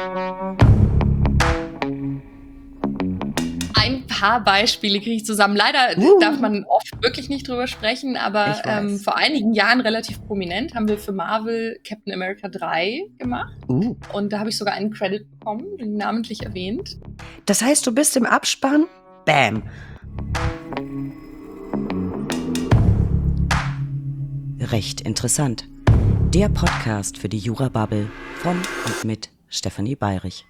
Ein paar Beispiele kriege ich zusammen. Leider darf man oft wirklich nicht drüber sprechen, aber vor einigen Jahren relativ prominent haben wir für Marvel Captain America 3 gemacht. Und da habe ich sogar einen Credit bekommen, namentlich erwähnt. Das heißt, du bist im Abspann? Bam. Recht interessant. Der Podcast für die Jura-Bubble von und mit Stefanie Bayrich.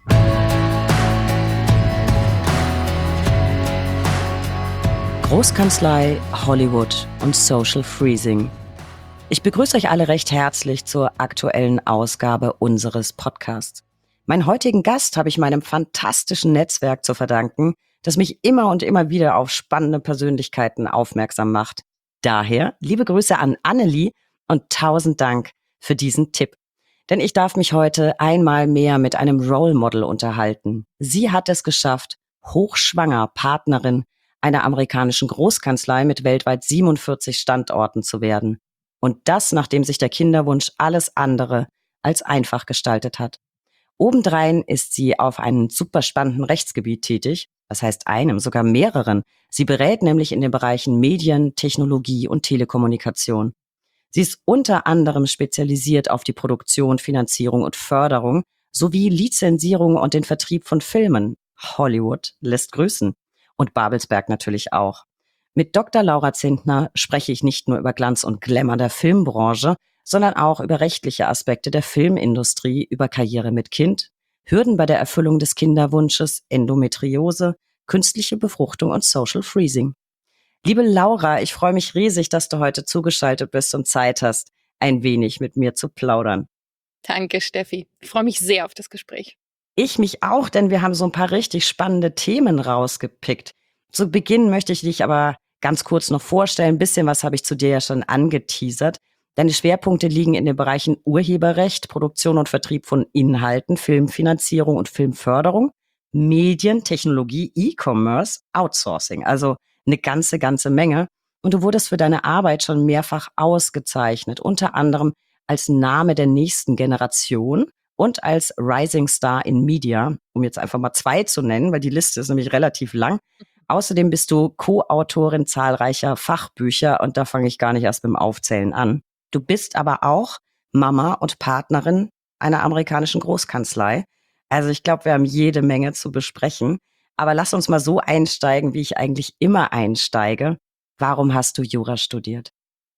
Großkanzlei, Hollywood und Social Freezing. Ich begrüße euch alle recht herzlich zur aktuellen Ausgabe unseres Podcasts. Meinen heutigen Gast habe ich meinem fantastischen Netzwerk zu verdanken, das mich immer und immer wieder auf spannende Persönlichkeiten aufmerksam macht. Daher liebe Grüße an Annelie und 1000 Dank für diesen Tipp. Denn ich darf mich heute einmal mehr mit einem Role Model unterhalten. Sie hat es geschafft, hochschwanger Partnerin einer amerikanischen Großkanzlei mit weltweit 47 Standorten zu werden. Und das, nachdem sich der Kinderwunsch alles andere als einfach gestaltet hat. Obendrein ist sie auf einem super spannenden Rechtsgebiet tätig, das heißt einem, sogar mehreren. Sie berät nämlich in den Bereichen Medien, Technologie und Telekommunikation. Sie ist unter anderem spezialisiert auf die Produktion, Finanzierung und Förderung sowie Lizenzierung und den Vertrieb von Filmen. Hollywood lässt grüßen. Und Babelsberg natürlich auch. Mit Dr. Laura Zintner spreche ich nicht nur über Glanz und Glamour der Filmbranche, sondern auch über rechtliche Aspekte der Filmindustrie, über Karriere mit Kind, Hürden bei der Erfüllung des Kinderwunsches, Endometriose, künstliche Befruchtung und Social Freezing. Liebe Laura, ich freue mich riesig, dass du heute zugeschaltet bist und Zeit hast, ein wenig mit mir zu plaudern. Danke, Steffi. Ich freue mich sehr auf das Gespräch. Ich mich auch, denn wir haben so ein paar richtig spannende Themen rausgepickt. Zu Beginn möchte ich dich aber ganz kurz noch vorstellen. Ein bisschen was habe ich zu dir ja schon angeteasert. Deine Schwerpunkte liegen in den Bereichen Urheberrecht, Produktion und Vertrieb von Inhalten, Filmfinanzierung und Filmförderung, Medien, Technologie, E-Commerce, Outsourcing. Also eine ganze Menge. Und du wurdest für deine Arbeit schon mehrfach ausgezeichnet, unter anderem als Name der nächsten Generation und als Rising Star in Media, um jetzt einfach mal 2 zu nennen, weil die Liste ist nämlich relativ lang. Außerdem bist du Co-Autorin zahlreicher Fachbücher und da fange ich gar nicht erst beim Aufzählen an. Du bist aber auch Mama und Partnerin einer amerikanischen Großkanzlei. Also ich glaube, wir haben jede Menge zu besprechen. Aber lass uns mal so einsteigen, wie ich eigentlich immer einsteige. Warum hast du Jura studiert?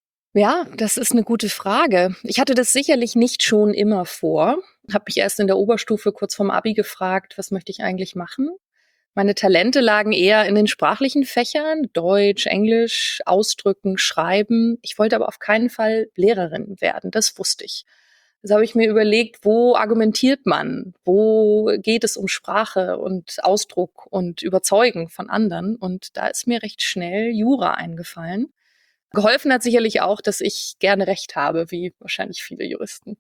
Ja, das ist eine gute Frage. Ich hatte das sicherlich nicht schon immer vor. Habe mich erst in der Oberstufe kurz vorm Abi gefragt, was möchte ich eigentlich machen? Meine Talente lagen eher in den sprachlichen Fächern, Deutsch, Englisch, Ausdrücken, Schreiben. Ich wollte aber auf keinen Fall Lehrerin werden, das wusste ich. Also habe ich mir überlegt, wo argumentiert man? Wo geht es um Sprache und Ausdruck und Überzeugen von anderen? Und da ist mir recht schnell Jura eingefallen. Geholfen hat sicherlich auch, dass ich gerne Recht habe, wie wahrscheinlich viele Juristen.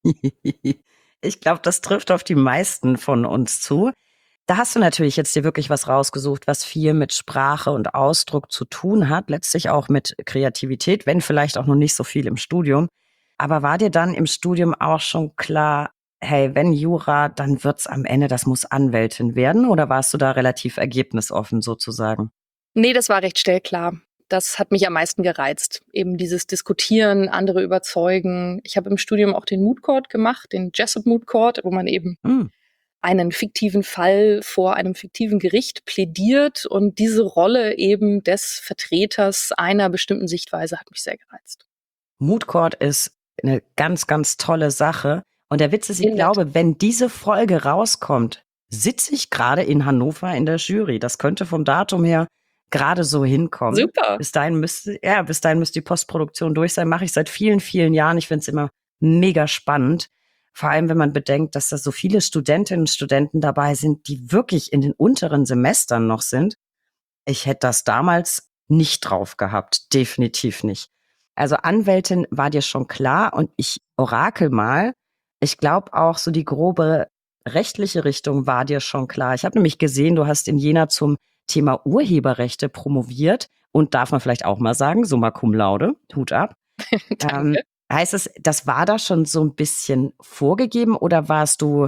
Ich glaube, das trifft auf die meisten von uns zu. Da hast du natürlich jetzt dir wirklich was rausgesucht, was viel mit Sprache und Ausdruck zu tun hat, letztlich auch mit Kreativität, wenn vielleicht auch noch nicht so viel im Studium. Aber war dir dann im Studium auch schon klar, hey, wenn Jura, dann wird's am Ende, das muss Anwältin werden? Oder warst du da relativ ergebnisoffen sozusagen? Nee, das war recht schnell klar. Das hat mich am meisten gereizt. Eben dieses Diskutieren, andere überzeugen. Ich habe im Studium auch den Moot Court gemacht, den Jessup Moot Court, wo man eben einen fiktiven Fall vor einem fiktiven Gericht plädiert. Und diese Rolle eben des Vertreters einer bestimmten Sichtweise hat mich sehr gereizt. Moot Court ist eine ganz tolle Sache. Und der Witz ist, ich glaube, wenn diese Folge rauskommt, sitze ich gerade in Hannover in der Jury. Das könnte vom Datum her gerade so hinkommen. Super. Bis dahin müsste die Postproduktion durch sein. Mache ich seit vielen Jahren. Ich finde es immer mega spannend. Vor allem, wenn man bedenkt, dass da so viele Studentinnen und Studenten dabei sind, die wirklich in den unteren Semestern noch sind. Ich hätte das damals nicht drauf gehabt. Definitiv nicht. Also Anwältin war dir schon klar und ich orakel mal. Ich glaube auch so die grobe rechtliche Richtung war dir schon klar. Ich habe nämlich gesehen, du hast in Jena zum Thema Urheberrechte promoviert und darf man vielleicht auch mal sagen, summa cum laude, Hut ab. Danke. Heißt es, das war da schon so ein bisschen vorgegeben oder warst du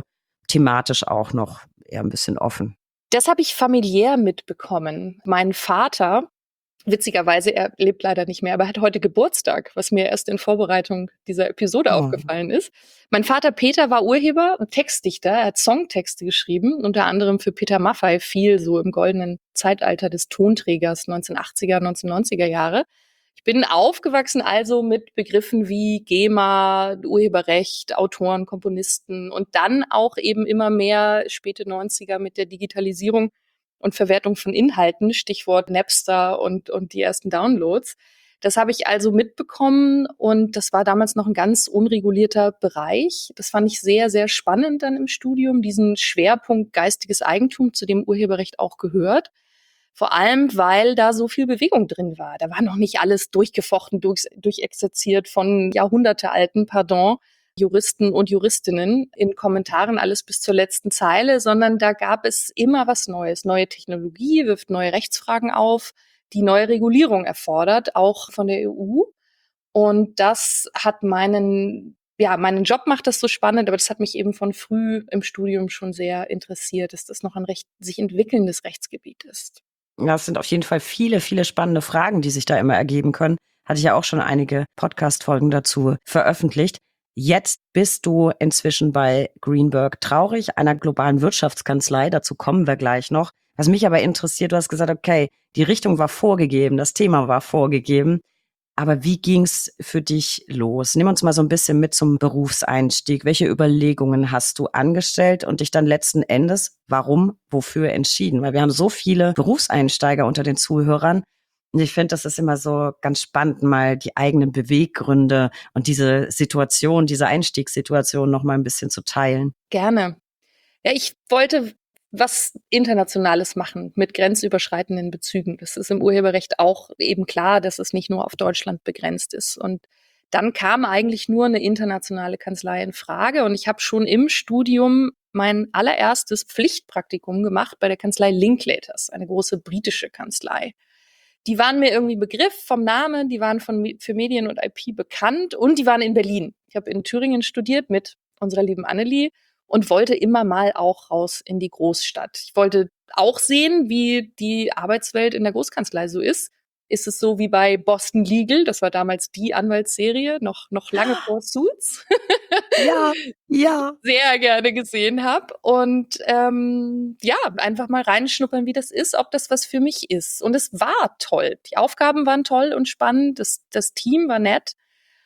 thematisch auch noch eher ein bisschen offen? Das habe ich familiär mitbekommen. Mein Vater, witzigerweise, er lebt leider nicht mehr, aber hat heute Geburtstag, was mir erst in Vorbereitung dieser Episode Oh. aufgefallen ist. Mein Vater Peter war Urheber und Textdichter. Er hat Songtexte geschrieben, unter anderem für Peter Maffay, viel so im goldenen Zeitalter des Tonträgers 1980er, 1990er Jahre. Ich bin aufgewachsen also mit Begriffen wie GEMA, Urheberrecht, Autoren, Komponisten und dann auch eben immer mehr späte 90er mit der Digitalisierung und Verwertung von Inhalten, Stichwort Napster und die ersten Downloads. Das habe ich also mitbekommen und das war damals noch ein ganz unregulierter Bereich. Das fand ich sehr, sehr spannend dann im Studium, diesen Schwerpunkt geistiges Eigentum, zu dem Urheberrecht auch gehört. Vor allem, weil da so viel Bewegung drin war. Da war noch nicht alles durchgefochten, durchexerziert von jahrhundertealten, Juristen und Juristinnen in Kommentaren, alles bis zur letzten Zeile, sondern da gab es immer was Neues. Neue Technologie wirft neue Rechtsfragen auf, die neue Regulierung erfordert, auch von der EU. Und das hat meinen Job macht das so spannend, aber das hat mich eben von früh im Studium schon sehr interessiert, dass das noch ein sich entwickelndes Rechtsgebiet ist. Ja, es sind auf jeden Fall viele, viele spannende Fragen, die sich da immer ergeben können. Hatte ich ja auch schon einige Podcast-Folgen dazu veröffentlicht. Jetzt bist du inzwischen bei Greenberg Traurig, einer globalen Wirtschaftskanzlei. Dazu kommen wir gleich noch. Was mich aber interessiert, du hast gesagt, okay, die Richtung war vorgegeben, das Thema war vorgegeben. Aber wie ging's für dich los? Nimm uns mal so ein bisschen mit zum Berufseinstieg. Welche Überlegungen hast du angestellt und dich dann letzten Endes, warum, wofür entschieden? Weil wir haben so viele Berufseinsteiger unter den Zuhörern. Und ich finde, das ist immer so ganz spannend, mal die eigenen Beweggründe und diese Situation, diese Einstiegssituation noch mal ein bisschen zu teilen. Gerne. Ja, ich wollte was Internationales machen mit grenzüberschreitenden Bezügen. Das ist im Urheberrecht auch eben klar, dass es nicht nur auf Deutschland begrenzt ist. Und dann kam eigentlich nur eine internationale Kanzlei in Frage. Und ich habe schon im Studium mein allererstes Pflichtpraktikum gemacht bei der Kanzlei Linklaters, eine große britische Kanzlei. Die waren mir irgendwie Begriff vom Namen, die waren für Medien und IP bekannt und die waren in Berlin. Ich habe in Thüringen studiert mit unserer lieben Annelie und wollte immer mal auch raus in die Großstadt. Ich wollte auch sehen, wie die Arbeitswelt in der Großkanzlei so ist. Ist es so wie bei Boston Legal, das war damals die Anwaltsserie, noch lange vor Suits, Ja, ja. sehr gerne gesehen habe. Und einfach mal reinschnuppern, wie das ist, ob das was für mich ist. Und es war toll. Die Aufgaben waren toll und spannend, das Team war nett.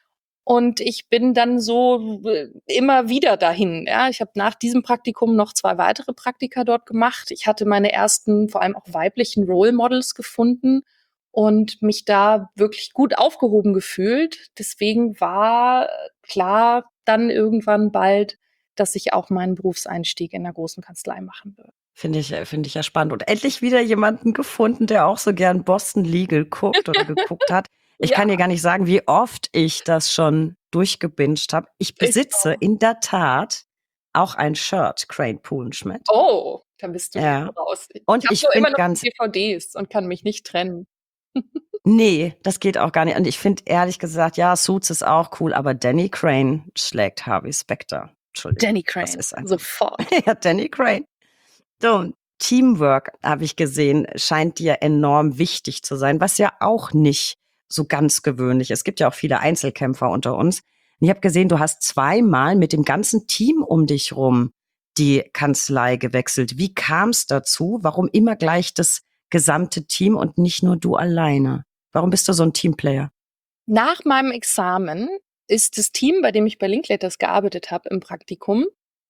Und ich bin dann so immer wieder dahin. Ja, ich habe nach diesem Praktikum noch 2 weitere Praktika dort gemacht. Ich hatte meine ersten, vor allem auch weiblichen Role Models gefunden und mich da wirklich gut aufgehoben gefühlt. Deswegen war klar dann irgendwann bald, dass ich auch meinen Berufseinstieg in einer großen Kanzlei machen würde. Finde ich ja spannend. Und endlich wieder jemanden gefunden, der auch so gern Boston Legal guckt oder geguckt hat. Ich Ja, kann dir gar nicht sagen, wie oft ich das schon durchgebinged habe. Ich ich besitze auch. in der Tat auch ein Shirt, Crane Polenschmidt. Oh, da bist du Ja. voraus. Ich Und habe ich nur immer finde noch die ganz, DVDs und kann mich nicht trennen. nee, das geht auch gar nicht. Und ich finde ehrlich gesagt, ja, Suits ist auch cool, aber Danny Crane schlägt Harvey Specter. Entschuldigung, Danny das Crane, ist einfach. sofort. Ja, Danny Crane. So, Teamwork, habe ich gesehen, scheint dir enorm wichtig zu sein, was ja auch nicht so ganz gewöhnlich ist. Es gibt ja auch viele Einzelkämpfer unter uns. Und ich habe gesehen, du hast 2-mal mit dem ganzen Team um dich rum die Kanzlei gewechselt. Wie kam es dazu? Warum immer gleich das gesamte Team und nicht nur du alleine? Warum bist du so ein Teamplayer? Nach meinem Examen ist das Team, bei dem ich bei Linklaters gearbeitet habe im Praktikum,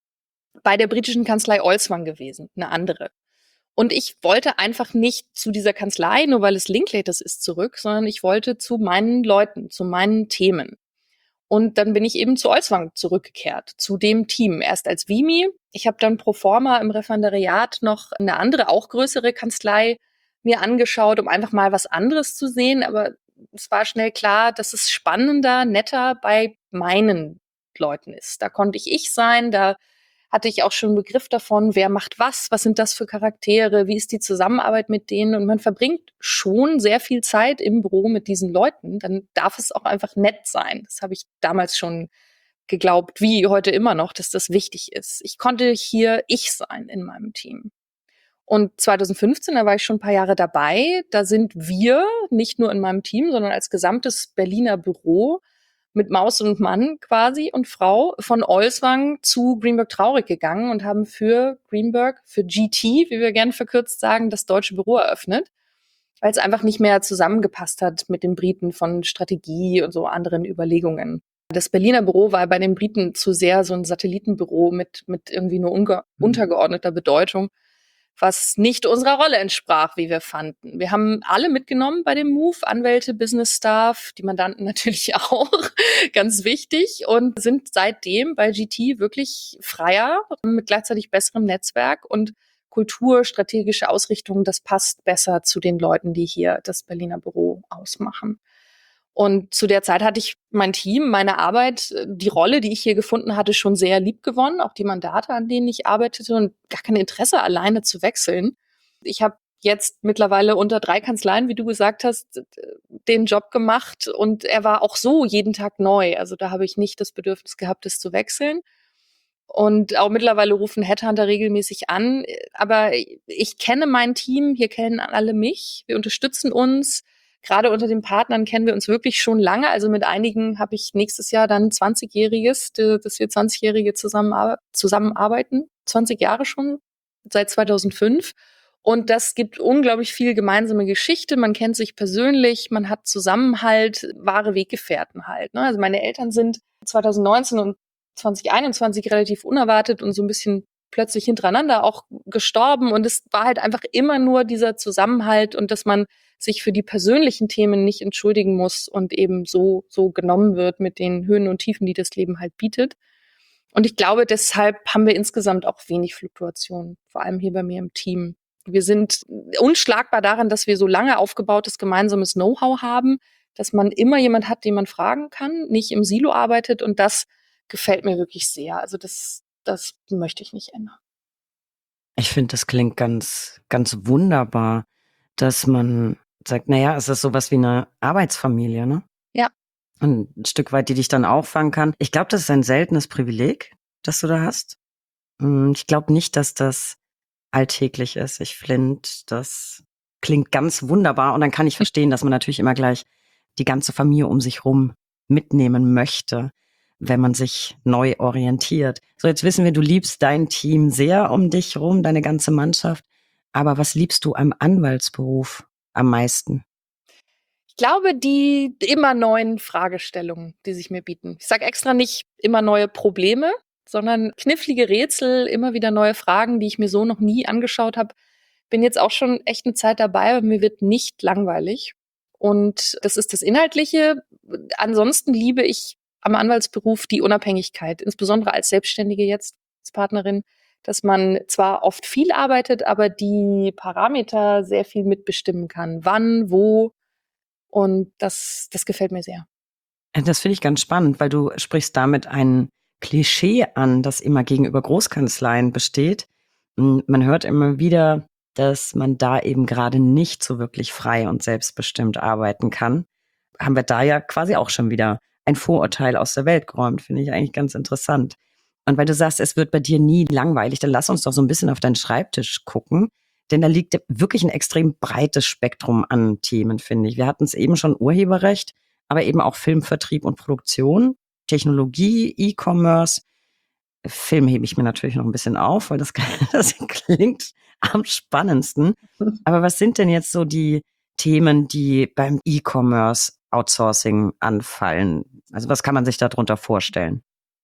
bei der britischen Kanzlei Olswang gewesen, eine andere. Und ich wollte einfach nicht zu dieser Kanzlei, nur weil es Linklaters ist, zurück, sondern ich wollte zu meinen Leuten, zu meinen Themen. Und dann bin ich eben zu Olswang zurückgekehrt, zu dem Team. Erst als Vimi. Ich habe dann pro forma im Referendariat noch eine andere, auch größere Kanzlei mir angeschaut, um einfach mal was anderes zu sehen. Aber es war schnell klar, dass es spannender, netter bei meinen Leuten ist. Da konnte ich sein, da hatte ich auch schon einen Begriff davon, wer macht was sind das für Charaktere, wie ist die Zusammenarbeit mit denen und man verbringt schon sehr viel Zeit im Büro mit diesen Leuten, dann darf es auch einfach nett sein. Das habe ich damals schon geglaubt, wie heute immer noch, dass das wichtig ist. Ich konnte hier ich sein in meinem Team. Und 2015, da war ich schon ein paar Jahre dabei, da sind wir, nicht nur in meinem Team, sondern als gesamtes Berliner Büro mit Maus und Mann quasi und Frau von Olswang zu Greenberg Traurig gegangen und haben für Greenberg, für GT, wie wir gerne verkürzt sagen, das deutsche Büro eröffnet, weil es einfach nicht mehr zusammengepasst hat mit den Briten von Strategie und so anderen Überlegungen. Das Berliner Büro war bei den Briten zu sehr so ein Satellitenbüro mit irgendwie nur untergeordneter Bedeutung, was nicht unserer Rolle entsprach, wie wir fanden. Wir haben alle mitgenommen bei dem Move, Anwälte, Business Staff, die Mandanten natürlich auch, ganz wichtig, und sind seitdem bei GT wirklich freier, mit gleichzeitig besserem Netzwerk und Kultur, strategische Ausrichtung, das passt besser zu den Leuten, die hier das Berliner Büro ausmachen. Und zu der Zeit hatte ich mein Team, meine Arbeit, die Rolle, die ich hier gefunden hatte, schon sehr lieb gewonnen, auch die Mandate, an denen ich arbeitete, und gar kein Interesse, alleine zu wechseln. Ich habe jetzt mittlerweile unter 3 Kanzleien, wie du gesagt hast, den Job gemacht, und er war auch so jeden Tag neu. Also da habe ich nicht das Bedürfnis gehabt, es zu wechseln. Und auch mittlerweile rufen Headhunter regelmäßig an. Aber ich kenne mein Team, hier kennen alle mich. Wir unterstützen uns. Gerade unter den Partnern kennen wir uns wirklich schon lange. Also mit einigen habe ich nächstes Jahr dann 20-Jähriges, dass wir 20-Jährige zusammenarbeiten. 20 Jahre schon, seit 2005. Und das gibt unglaublich viel gemeinsame Geschichte. Man kennt sich persönlich, man hat Zusammenhalt, wahre Weggefährten halt. Ne? Also meine Eltern sind 2019 und 2021 relativ unerwartet und so ein bisschen plötzlich hintereinander auch gestorben. Und es war halt einfach immer nur dieser Zusammenhalt und dass man sich für die persönlichen Themen nicht entschuldigen muss und eben so genommen wird mit den Höhen und Tiefen, die das Leben halt bietet. Und ich glaube, deshalb haben wir insgesamt auch wenig Fluktuationen, vor allem hier bei mir im Team. Wir sind unschlagbar daran, dass wir so lange aufgebautes gemeinsames Know-how haben, dass man immer jemand hat, den man fragen kann, nicht im Silo arbeitet, und das gefällt mir wirklich sehr. Also das möchte ich nicht ändern. Ich finde, das klingt ganz, ganz wunderbar, dass man sagt, naja, es ist sowas wie eine Arbeitsfamilie, ne? Ja. Und ein Stück weit, die dich dann auffangen kann. Ich glaube, das ist ein seltenes Privileg, das du da hast. Ich glaube nicht, dass das alltäglich ist. Ich finde, das klingt ganz wunderbar. Und dann kann ich verstehen, dass man natürlich immer gleich die ganze Familie um sich rum mitnehmen möchte, wenn man sich neu orientiert. So, jetzt wissen wir, du liebst dein Team sehr um dich rum, deine ganze Mannschaft. Aber was liebst du am Anwaltsberuf am meisten? Ich glaube, die immer neuen Fragestellungen, die sich mir bieten. Ich sage extra nicht immer neue Probleme, sondern knifflige Rätsel, immer wieder neue Fragen, die ich mir so noch nie angeschaut habe. Bin jetzt auch schon echt eine Zeit dabei, aber mir wird nicht langweilig. Und das ist das Inhaltliche. Ansonsten liebe ich am Anwaltsberuf die Unabhängigkeit, insbesondere als Selbstständige jetzt, als Partnerin, dass man zwar oft viel arbeitet, aber die Parameter sehr viel mitbestimmen kann. Wann, wo, und das gefällt mir sehr. Das finde ich ganz spannend, weil du sprichst damit ein Klischee an, das immer gegenüber Großkanzleien besteht. Man hört immer wieder, dass man da eben gerade nicht so wirklich frei und selbstbestimmt arbeiten kann. Haben wir da ja quasi auch schon wieder ein Vorurteil aus der Welt geräumt, finde ich eigentlich ganz interessant. Und weil du sagst, es wird bei dir nie langweilig, dann lass uns doch so ein bisschen auf deinen Schreibtisch gucken. Denn da liegt wirklich ein extrem breites Spektrum an Themen, finde ich. Wir hatten es eben schon Urheberrecht, aber eben auch Filmvertrieb und Produktion, Technologie, E-Commerce. Film hebe ich mir natürlich noch ein bisschen auf, weil das, das klingt am spannendsten. Aber was sind denn jetzt so die Themen, die beim E-Commerce Outsourcing anfallen? Also was kann man sich darunter vorstellen?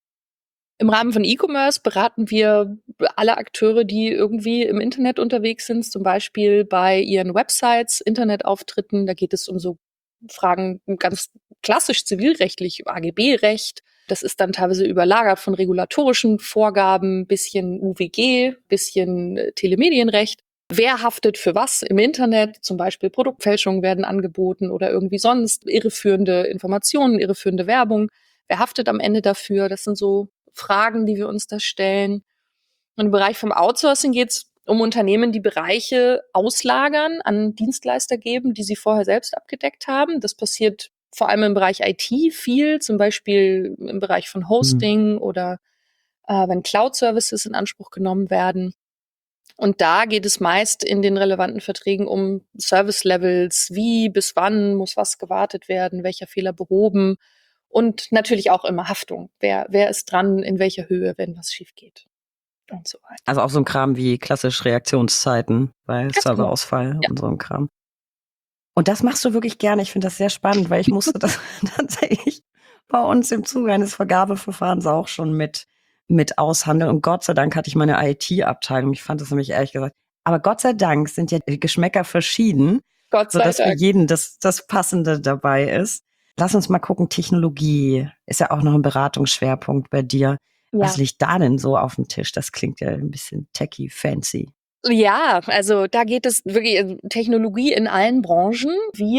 Im Rahmen von E-Commerce beraten wir alle Akteure, die irgendwie im Internet unterwegs sind, zum Beispiel bei ihren Websites, Internetauftritten. Da geht es um so Fragen ganz klassisch zivilrechtlich, AGB-Recht. Das ist dann teilweise überlagert von regulatorischen Vorgaben, bisschen UWG, bisschen Telemedienrecht. Wer haftet für was im Internet? Zum Beispiel Produktfälschungen werden angeboten oder irgendwie sonst irreführende Informationen, irreführende Werbung. Wer haftet am Ende dafür? Das sind so Fragen, die wir uns da stellen. Und im Bereich vom Outsourcing geht es um Unternehmen, die Bereiche auslagern, an Dienstleister geben, die sie vorher selbst abgedeckt haben. Das passiert vor allem im Bereich IT viel, zum Beispiel im Bereich von Hosting oder wenn Cloud-Services in Anspruch genommen werden. Und da geht es meist in den relevanten Verträgen um Service-Levels, wie, bis wann muss was gewartet werden, welcher Fehler behoben und natürlich auch immer Haftung. Wer ist dran, in welcher Höhe, wenn was schief geht und so weiter. Also auch so ein Kram wie klassisch Reaktionszeiten bei Ganz genau. Serverausfall Ja. und so ein Kram. Und das machst du wirklich gerne. Ich finde das sehr spannend, weil ich musste das tatsächlich bei uns im Zuge eines Vergabeverfahrens auch schon mit aushandeln. Und Gott sei Dank hatte ich meine IT-Abteilung. Ich fand das nämlich ehrlich gesagt. Aber Gott sei Dank sind ja die Geschmäcker verschieden, Gott sei sodass für Dank. jeden das Passende dabei ist. Lass uns mal gucken, Technologie ist ja auch noch ein Beratungsschwerpunkt bei dir. Ja. Was liegt da denn so auf dem Tisch? Das klingt ja ein bisschen techy, fancy. Ja, also da geht es wirklich Technologie in allen Branchen.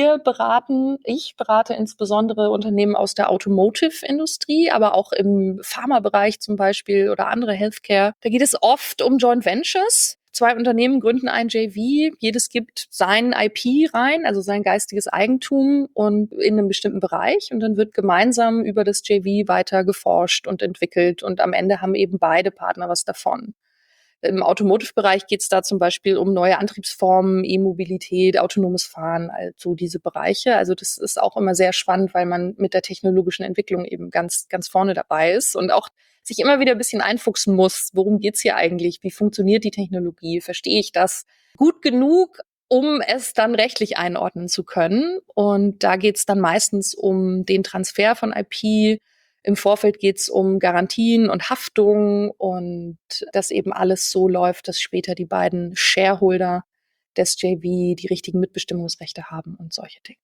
Ich berate insbesondere Unternehmen aus der Automotive-Industrie, aber auch im Pharmabereich zum Beispiel oder andere Healthcare. Da geht es oft um Joint Ventures. 2 Unternehmen gründen ein JV, jedes gibt sein IP rein, also sein geistiges Eigentum und in einem bestimmten Bereich und dann wird gemeinsam über das JV weiter geforscht und entwickelt und am Ende haben eben beide Partner was davon. Im Automotive-Bereich geht es da zum Beispiel um neue Antriebsformen, E-Mobilität, autonomes Fahren, also diese Bereiche. Also das ist auch immer sehr spannend, weil man mit der technologischen Entwicklung eben ganz, ganz vorne dabei ist und auch sich immer wieder ein bisschen einfuchsen muss, worum geht's hier eigentlich, wie funktioniert die Technologie, verstehe ich das gut genug, um es dann rechtlich einordnen zu können. Und da geht's dann meistens um den Transfer von IP. Im Vorfeld geht's um Garantien und Haftung und dass eben alles so läuft, dass später die beiden Shareholder des JV die richtigen Mitbestimmungsrechte haben und solche Dinge.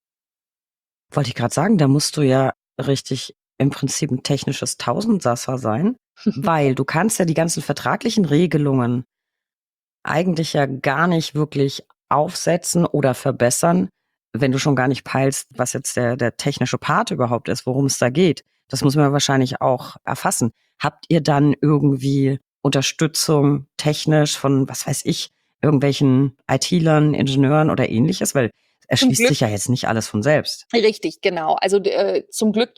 Wollte ich gerade sagen, da musst du ja richtig im Prinzip ein technisches Tausendsasser sein, weil du kannst ja die ganzen vertraglichen Regelungen eigentlich ja gar nicht wirklich aufsetzen oder verbessern, wenn du schon gar nicht peilst, was jetzt der technische Part überhaupt ist, worum es da geht. Das muss man wahrscheinlich auch erfassen. Habt ihr dann irgendwie Unterstützung technisch von, was weiß ich, irgendwelchen IT-Lern, Ingenieuren oder ähnliches? Weil es Zum schließt Glück. sich ja jetzt nicht alles von selbst. Richtig, genau. Also zum Glück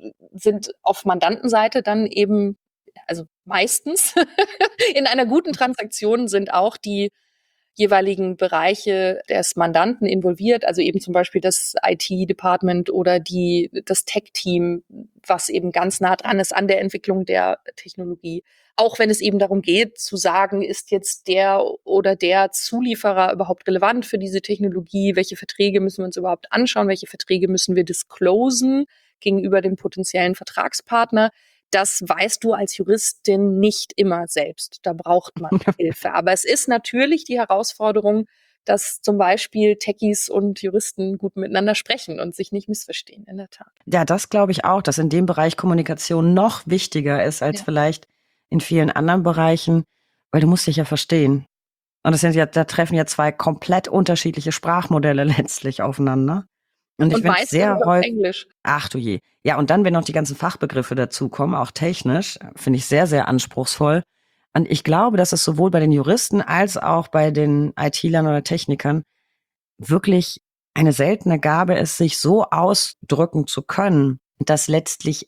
sind auf Mandantenseite dann eben, also meistens in einer guten Transaktion sind auch die jeweiligen Bereiche des Mandanten involviert, also eben zum Beispiel das IT-Department oder das Tech-Team, was eben ganz nah dran ist an der Entwicklung der Technologie. Auch wenn es eben darum geht, zu sagen, ist jetzt der oder der Zulieferer überhaupt relevant für diese Technologie? Welche Verträge müssen wir uns überhaupt anschauen? Welche Verträge müssen wir disclosen gegenüber dem potenziellen Vertragspartner? Das weißt du als Juristin nicht immer selbst. Da braucht man Hilfe. Aber es ist natürlich die Herausforderung, dass zum Beispiel Techies und Juristen gut miteinander sprechen und sich nicht missverstehen, in der Tat. Ja, das glaube ich auch, dass in dem Bereich Kommunikation noch wichtiger ist als vielleicht in vielen anderen Bereichen, weil du musst dich ja verstehen. Und da treffen ja 2 komplett unterschiedliche Sprachmodelle letztlich aufeinander. Und ich Und finde es meistens sehr auf häufig, Englisch. ach du je. Ja, und dann, wenn noch die ganzen Fachbegriffe dazukommen, auch technisch, finde ich sehr, sehr anspruchsvoll. Und ich glaube, dass es sowohl bei den Juristen als auch bei den IT-Lern oder Technikern wirklich eine seltene Gabe ist, sich so ausdrücken zu können, dass letztlich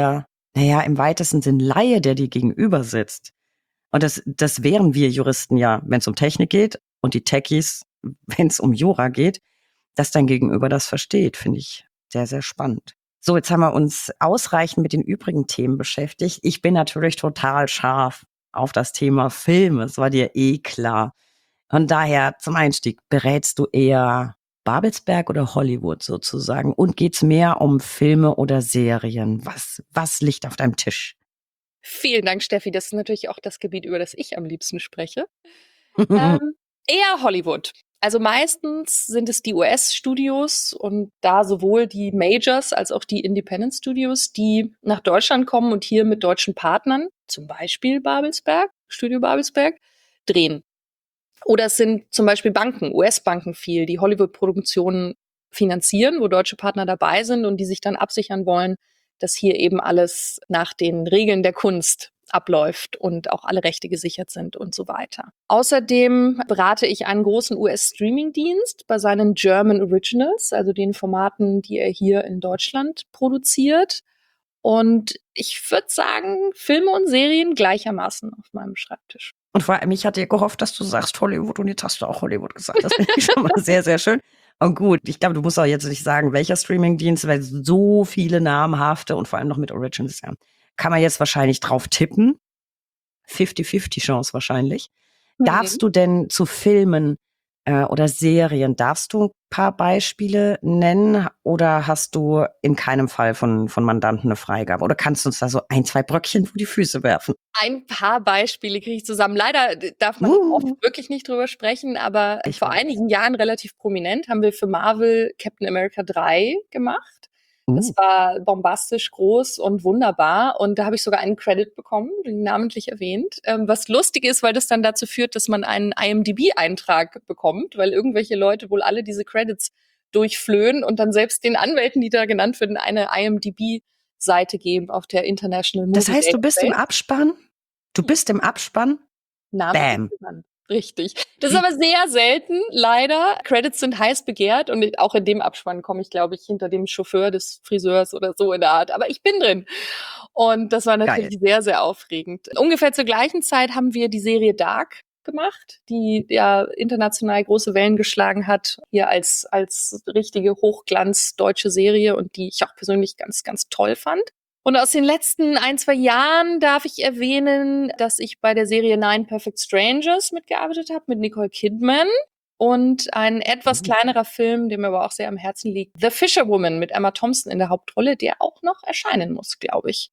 im weitesten Sinn Laie, der dir gegenüber sitzt, und das wären wir Juristen ja, wenn es um Technik geht und die Techies, wenn es um Jura geht, dass dein Gegenüber das versteht, finde ich sehr, sehr spannend. So, jetzt haben wir uns ausreichend mit den übrigen Themen beschäftigt. Ich bin natürlich total scharf auf das Thema Filme. Das war dir eh klar. Von daher zum Einstieg, berätst du eher Babelsberg oder Hollywood sozusagen? Und geht's mehr um Filme oder Serien? Was liegt auf deinem Tisch? Vielen Dank, Steffi. Das ist natürlich auch das Gebiet, über das ich am liebsten spreche. Eher Hollywood. Also meistens sind es die US-Studios und da sowohl die Majors als auch die Independent-Studios, die nach Deutschland kommen und hier mit deutschen Partnern, zum Beispiel Studio Babelsberg, drehen. Oder es sind zum Beispiel Banken, US-Banken viel, die Hollywood-Produktionen finanzieren, wo deutsche Partner dabei sind und die sich dann absichern wollen, dass hier eben alles nach den Regeln der Kunst abläuft und auch alle Rechte gesichert sind und so weiter. Außerdem berate ich einen großen US-Streaming-Dienst bei seinen German Originals, also den Formaten, die er hier in Deutschland produziert. Und ich würde sagen, Filme und Serien gleichermaßen auf meinem Schreibtisch. Und vor allem, ich hatte ja gehofft, dass du sagst Hollywood und jetzt hast du auch Hollywood gesagt. Das finde ich schon mal sehr, sehr schön. Und gut, ich glaube, du musst auch jetzt nicht sagen, welcher Streamingdienst, weil so viele namhafte und vor allem noch mit Originals, ja, kann man jetzt wahrscheinlich drauf tippen. 50-50 Chance wahrscheinlich. Darfst du denn zu Filmen oder Serien, darfst du ein paar Beispiele nennen oder hast du in keinem Fall von Mandanten eine Freigabe? Oder kannst du uns da so ein, zwei Bröckchen vor die Füße werfen? Ein paar Beispiele kriege ich zusammen. Leider darf man oft wirklich nicht drüber sprechen, aber vor einigen Jahren relativ prominent haben wir für Marvel Captain America 3 gemacht. Das war bombastisch groß und wunderbar. Und da habe ich sogar einen Credit bekommen, namentlich erwähnt. Was lustig ist, weil das dann dazu führt, dass man einen IMDb-Eintrag bekommt, weil irgendwelche Leute wohl alle diese Credits durchflöhen und dann selbst den Anwälten, die da genannt werden, eine IMDb-Seite geben auf der International Movie Das heißt, du bist im Database. Abspann? Du bist im Abspann? Bam. Richtig. Das ist aber sehr selten, leider. Credits sind heiß begehrt und auch in dem Abspann komme ich, glaube ich, hinter dem Chauffeur des Friseurs oder so in der Art. Aber ich bin drin. Und das war natürlich sehr, sehr aufregend. Ungefähr zur gleichen Zeit haben wir die Serie Dark gemacht, die ja international große Wellen geschlagen hat, hier als richtige Hochglanz deutsche Serie und die ich auch persönlich ganz, ganz toll fand. Und aus den letzten 1-2 Jahren darf ich erwähnen, dass ich bei der Serie Nine Perfect Strangers mitgearbeitet habe mit Nicole Kidman und ein etwas kleinerer Film, der mir aber auch sehr am Herzen liegt, The Fisherwoman mit Emma Thompson in der Hauptrolle, der auch noch erscheinen muss, glaube ich.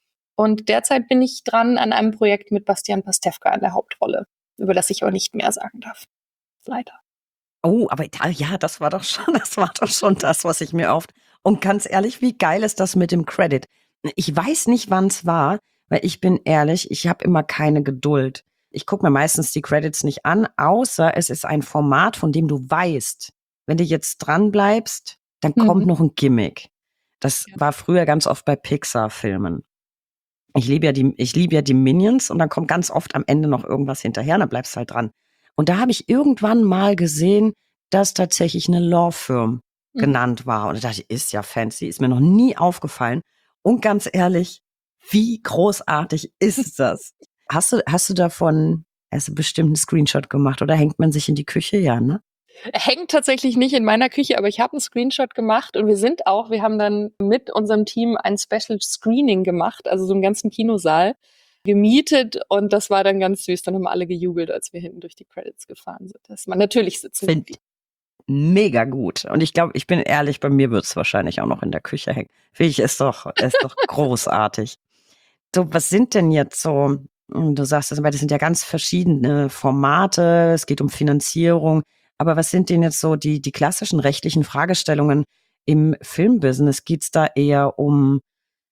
Und derzeit bin ich dran an einem Projekt mit Bastian Pastewka in der Hauptrolle, über das ich aber nicht mehr sagen darf. Leider. Oh, aber ja, das war doch schon das, was ich mir oft. Und ganz ehrlich, wie geil ist das mit dem Credit? Ich weiß nicht, wann es war, weil ich bin ehrlich, ich habe immer keine Geduld. Ich gucke mir meistens die Credits nicht an, außer es ist ein Format, von dem du weißt, wenn du jetzt dran bleibst, dann kommt noch ein Gimmick. Das war früher ganz oft bei Pixar-Filmen. Ich liebe ja die Minions und dann kommt ganz oft am Ende noch irgendwas hinterher, und dann bleibst du halt dran. Und da habe ich irgendwann mal gesehen, dass tatsächlich eine Law Firm genannt war. Und da dachte ich, ist ja fancy, ist mir noch nie aufgefallen. Und ganz ehrlich, wie großartig ist das? Hast du davon bestimmt einen Screenshot gemacht oder hängt man sich in die Küche? Ja, ne? Hängt tatsächlich nicht in meiner Küche, aber ich habe einen Screenshot gemacht und wir haben dann mit unserem Team ein Special Screening gemacht, also so einen ganzen Kinosaal gemietet und das war dann ganz süß. Dann haben alle gejubelt, als wir hinten durch die Credits gefahren sind. Dass man natürlich sitzen. Finde ich mega gut. Und ich glaube, ich bin ehrlich, bei mir wird es wahrscheinlich auch noch in der Küche hängen. Finde ich, ist doch großartig. So, was sind denn jetzt so, du sagst, das sind ja ganz verschiedene Formate, es geht um Finanzierung, aber was sind denn jetzt so die klassischen rechtlichen Fragestellungen im Filmbusiness? Geht's da eher um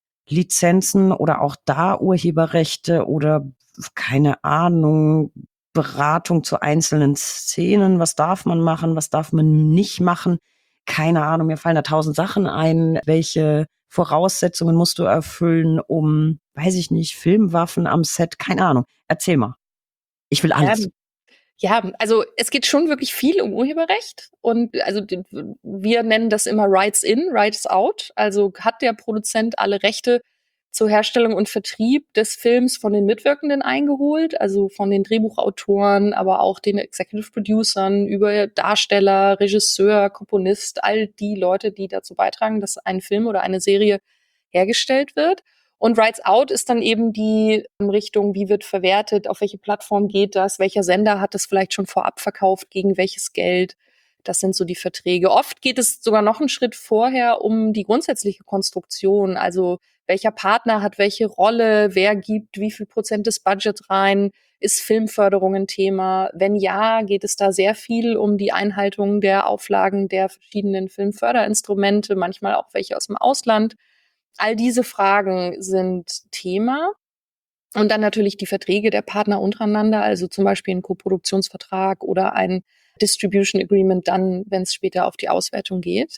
Lizenzen oder auch da Urheberrechte oder keine Ahnung, Beratung zu einzelnen Szenen? Was darf man machen? Was darf man nicht machen? Keine Ahnung, mir fallen da 1000 Sachen ein. Welche Voraussetzungen musst du erfüllen, um, weiß ich nicht, Filmwaffen am Set? Keine Ahnung. Erzähl mal. Ich will alles. Ja, also es geht schon wirklich viel um Urheberrecht und also wir nennen das immer Rights in, Rights out. Also hat der Produzent alle Rechte zur Herstellung und Vertrieb des Films von den Mitwirkenden eingeholt, also von den Drehbuchautoren, aber auch den Executive Producern über Darsteller, Regisseur, Komponist, all die Leute, die dazu beitragen, dass ein Film oder eine Serie hergestellt wird. Und Rights Out ist dann eben die Richtung, wie wird verwertet, auf welche Plattform geht das, welcher Sender hat es vielleicht schon vorab verkauft, gegen welches Geld. Das sind so die Verträge. Oft geht es sogar noch einen Schritt vorher um die grundsätzliche Konstruktion. Also welcher Partner hat welche Rolle, wer gibt wie viel Prozent des Budgets rein, ist Filmförderung ein Thema? Wenn ja, geht es da sehr viel um die Einhaltung der Auflagen der verschiedenen Filmförderinstrumente, manchmal auch welche aus dem Ausland. All diese Fragen sind Thema. Und dann natürlich die Verträge der Partner untereinander, also zum Beispiel ein Koproduktionsvertrag oder ein Distribution Agreement dann, wenn es später auf die Auswertung geht.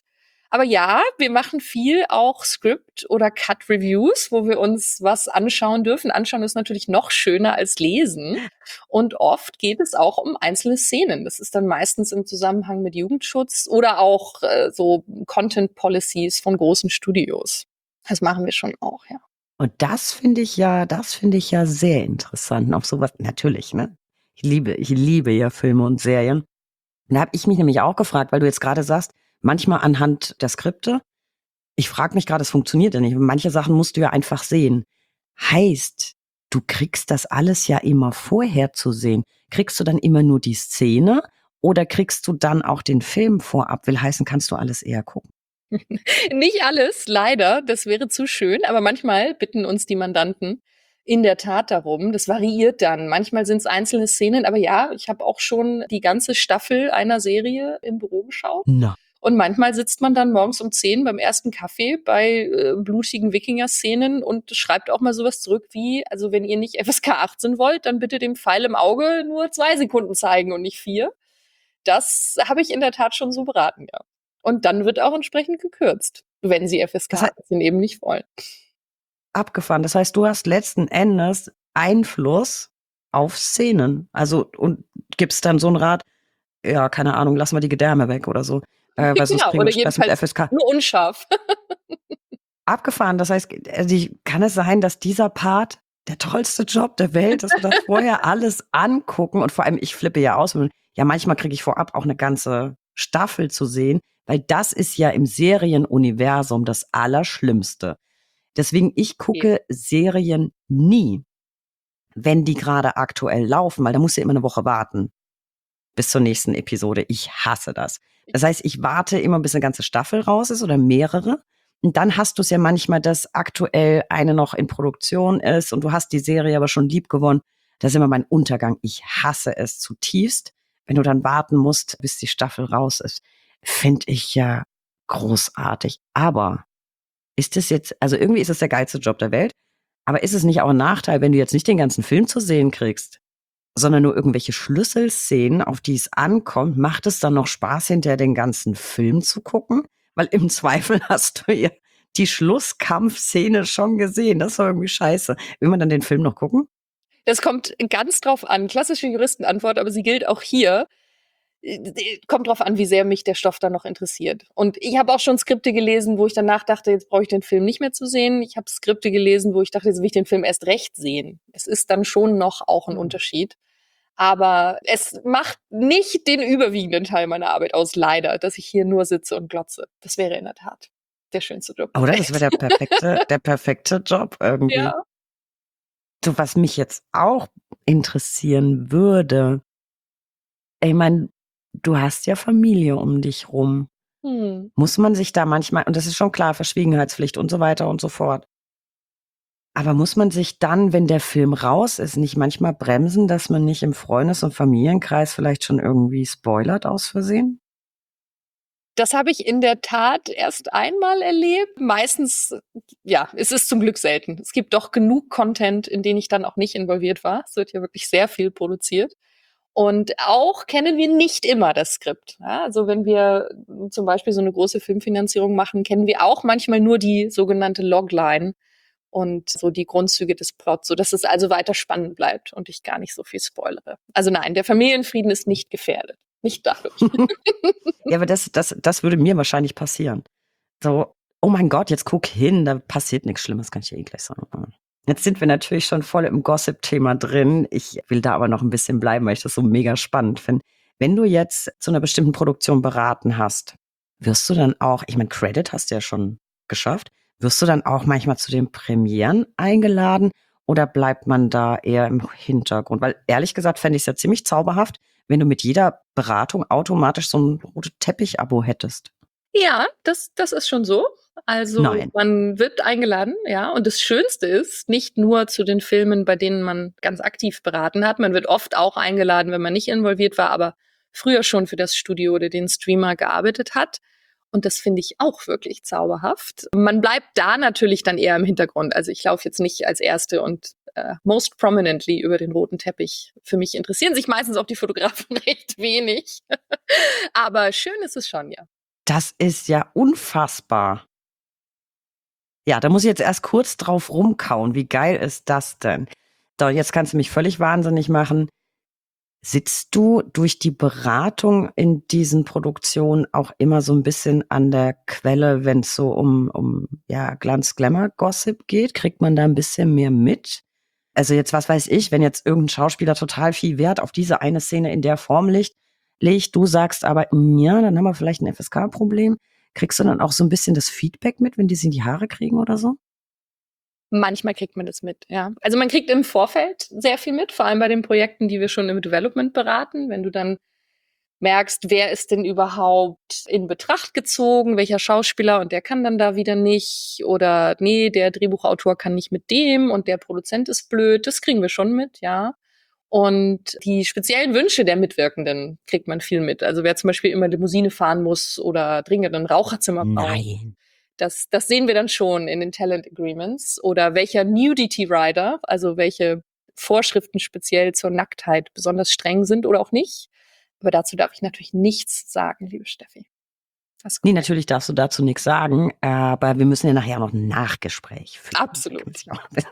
Aber ja, wir machen viel auch Script- oder Cut-Reviews, wo wir uns was anschauen dürfen. Anschauen ist natürlich noch schöner als lesen. Und oft geht es auch um einzelne Szenen. Das ist dann meistens im Zusammenhang mit Jugendschutz oder auch so Content-Policies von großen Studios. Das machen wir schon auch, ja. Und das finde ich ja sehr interessant. Und auf sowas, natürlich, ne? Ich liebe ja Filme und Serien. Und da habe ich mich nämlich auch gefragt, weil du jetzt gerade sagst, manchmal anhand der Skripte, ich frage mich gerade, es funktioniert ja nicht. Manche Sachen musst du ja einfach sehen. Heißt, du kriegst das alles ja immer vorher zu sehen. Kriegst du dann immer nur die Szene oder kriegst du dann auch den Film vorab? Will heißen, kannst du alles eher gucken. Nicht alles, leider. Das wäre zu schön. Aber manchmal bitten uns die Mandanten in der Tat darum. Das variiert dann. Manchmal sind es einzelne Szenen. Aber ja, ich habe auch schon die ganze Staffel einer Serie im Büro geschaut. Na. Und manchmal sitzt man dann morgens um 10 beim ersten Kaffee bei blutigen Wikinger-Szenen und schreibt auch mal sowas zurück wie, also wenn ihr nicht FSK 18 wollt, dann bitte dem Pfeil im Auge nur 2 Sekunden zeigen und nicht 4. Das habe ich in der Tat schon so beraten, ja. Und dann wird auch entsprechend gekürzt, wenn sie FSK Das heißt, 18 eben nicht wollen. abgefahren. Das heißt, du hast letzten Endes Einfluss auf Szenen. Also, und gibst dann so einen Rat, ja, keine Ahnung, lass mal die Gedärme weg oder so. Weil sonst Genau, kriegen oder wir Stress mit jedenfalls FSK. nur unscharf. Abgefahren. Das heißt, also kann es sein, dass dieser Part der tollste Job der Welt ist, dass wir das vorher alles angucken und vor allem, ich flippe ja aus. Ja, manchmal kriege ich vorab auch eine ganze Staffel zu sehen, weil das ist ja im Serienuniversum das Allerschlimmste. Deswegen, ich gucke Serien nie, wenn die gerade aktuell laufen, weil da musst du immer eine Woche warten bis zur nächsten Episode. Ich hasse das. Das heißt, ich warte immer, bis eine ganze Staffel raus ist oder mehrere. Und dann hast du es ja manchmal, dass aktuell eine noch in Produktion ist und du hast die Serie aber schon lieb gewonnen. Das ist immer mein Untergang. Ich hasse es zutiefst, wenn du dann warten musst, bis die Staffel raus ist. Finde ich ja großartig. Aber ist es jetzt, also irgendwie ist es der geilste Job der Welt, aber ist es nicht auch ein Nachteil, wenn du jetzt nicht den ganzen Film zu sehen kriegst, sondern nur irgendwelche Schlüsselszenen, auf die es ankommt? Macht es dann noch Spaß, hinterher den ganzen Film zu gucken? Weil im Zweifel hast du ja die Schlusskampfszene schon gesehen. Das war irgendwie scheiße. Will man dann den Film noch gucken? Das kommt ganz drauf an. Klassische Juristenantwort, aber sie gilt auch hier. Kommt drauf an, wie sehr mich der Stoff dann noch interessiert. Und ich habe auch schon Skripte gelesen, wo ich danach dachte, jetzt brauche ich den Film nicht mehr zu sehen. Ich habe Skripte gelesen, wo ich dachte, jetzt will ich den Film erst recht sehen. Es ist dann schon noch auch ein Unterschied. Aber es macht nicht den überwiegenden Teil meiner Arbeit aus, leider, dass ich hier nur sitze und glotze. Das wäre in der Tat der schönste Job der Oder? Das Welt. wäre der perfekte Job irgendwie. Ja. So, was mich jetzt auch interessieren würde, ich meine, du hast ja Familie um dich rum. Hm. Muss man sich da manchmal, und das ist schon klar, Verschwiegenheitspflicht und so weiter und so fort. Aber muss man sich dann, wenn der Film raus ist, nicht manchmal bremsen, dass man nicht im Freundes- und Familienkreis vielleicht schon irgendwie spoilert aus Versehen? Das habe ich in der Tat erst einmal erlebt. Meistens, ja, es ist zum Glück selten. Es gibt doch genug Content, in den ich dann auch nicht involviert war. Es wird ja wirklich sehr viel produziert. Und auch kennen wir nicht immer das Skript. Ja, also wenn wir zum Beispiel so eine große Filmfinanzierung machen, kennen wir auch manchmal nur die sogenannte Logline und so die Grundzüge des Plots, sodass es also weiter spannend bleibt und ich gar nicht so viel spoilere. Also nein, der Familienfrieden ist nicht gefährdet. Nicht dadurch. Ja, aber das würde mir wahrscheinlich passieren. So, oh mein Gott, jetzt guck hin, da passiert nichts Schlimmes, kann ich dir eh gleich sagen. Jetzt sind wir natürlich schon voll im Gossip-Thema drin. Ich will da aber noch ein bisschen bleiben, weil ich das so mega spannend finde. Wenn du jetzt zu einer bestimmten Produktion beraten hast, wirst du dann auch, ich meine, Credit hast du ja schon geschafft, wirst du dann auch manchmal zu den Premieren eingeladen oder bleibt man da eher im Hintergrund? Weil ehrlich gesagt fände ich es ja ziemlich zauberhaft, wenn du mit jeder Beratung automatisch so ein rotes Teppich-Abo hättest. Ja, das ist schon so. Also Nein. man wird eingeladen, ja. Und das Schönste ist, nicht nur zu den Filmen, bei denen man ganz aktiv beraten hat. Man wird oft auch eingeladen, wenn man nicht involviert war, aber früher schon für das Studio oder den Streamer gearbeitet hat. Und das finde ich auch wirklich zauberhaft. Man bleibt da natürlich dann eher im Hintergrund. Also ich laufe jetzt nicht als Erste und most prominently über den roten Teppich. Für mich interessieren sich meistens auch die Fotografen recht wenig. Aber schön ist es schon, ja. Das ist ja unfassbar. Ja, da muss ich jetzt erst kurz drauf rumkauen. Wie geil ist das denn? So, jetzt kannst du mich völlig wahnsinnig machen. Sitzt du durch die Beratung in diesen Produktionen auch immer so ein bisschen an der Quelle, wenn es so um ja, Glanz-Glamour-Gossip geht? Kriegt man da ein bisschen mehr mit? Also jetzt, was weiß ich, wenn jetzt irgendein Schauspieler total viel Wert auf diese eine Szene in der Form legt, du sagst aber, ja, dann haben wir vielleicht ein FSK-Problem. Kriegst du dann auch so ein bisschen das Feedback mit, wenn die sie in die Haare kriegen oder so? Manchmal kriegt man das mit, ja. Also man kriegt im Vorfeld sehr viel mit, vor allem bei den Projekten, die wir schon im Development beraten. Wenn du dann merkst, wer ist denn überhaupt in Betracht gezogen, welcher Schauspieler und der kann dann da wieder nicht oder nee, der Drehbuchautor kann nicht mit dem und der Produzent ist blöd. Das kriegen wir schon mit, ja. Und die speziellen Wünsche der Mitwirkenden kriegt man viel mit. Also wer zum Beispiel immer Limousine fahren muss oder dringend ein Raucherzimmer braucht. Nein. Das sehen wir dann schon in den Talent Agreements. Oder welcher Nudity Rider, also welche Vorschriften speziell zur Nacktheit besonders streng sind oder auch nicht. Aber dazu darf ich natürlich nichts sagen, liebe Steffi. Nee, natürlich darfst du dazu nichts sagen, aber wir müssen ja nachher noch ein Nachgespräch führen. Absolut.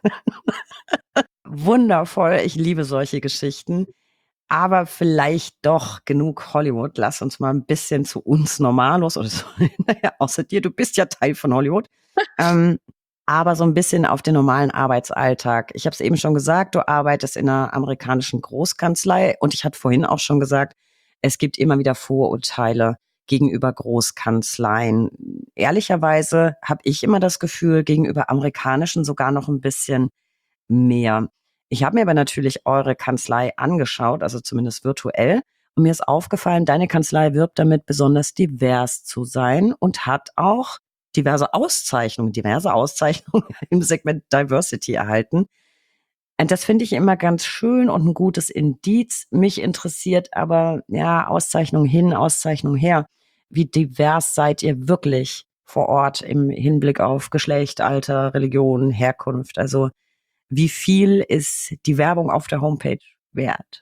Wundervoll, ich liebe solche Geschichten. Aber vielleicht doch genug Hollywood. Lass uns mal ein bisschen zu uns Normalos oder so. Naja, außer dir, du bist ja Teil von Hollywood. Ähm, aber so ein bisschen auf den normalen Arbeitsalltag. Ich habe es eben schon gesagt, du arbeitest in einer amerikanischen Großkanzlei und ich hatte vorhin auch schon gesagt, es gibt immer wieder Vorurteile gegenüber Großkanzleien. Ehrlicherweise habe ich immer das Gefühl, gegenüber amerikanischen sogar noch ein bisschen mehr. Ich habe mir aber natürlich eure Kanzlei angeschaut, also zumindest virtuell. Und mir ist aufgefallen, deine Kanzlei wirbt damit, besonders divers zu sein und hat auch diverse Auszeichnungen im Segment Diversity erhalten. Und das finde ich immer ganz schön und ein gutes Indiz. Mich interessiert aber, ja, Auszeichnung hin, Auszeichnung her. Wie divers seid ihr wirklich vor Ort im Hinblick auf Geschlecht, Alter, Religion, Herkunft? Also wie viel ist die Werbung auf der Homepage wert?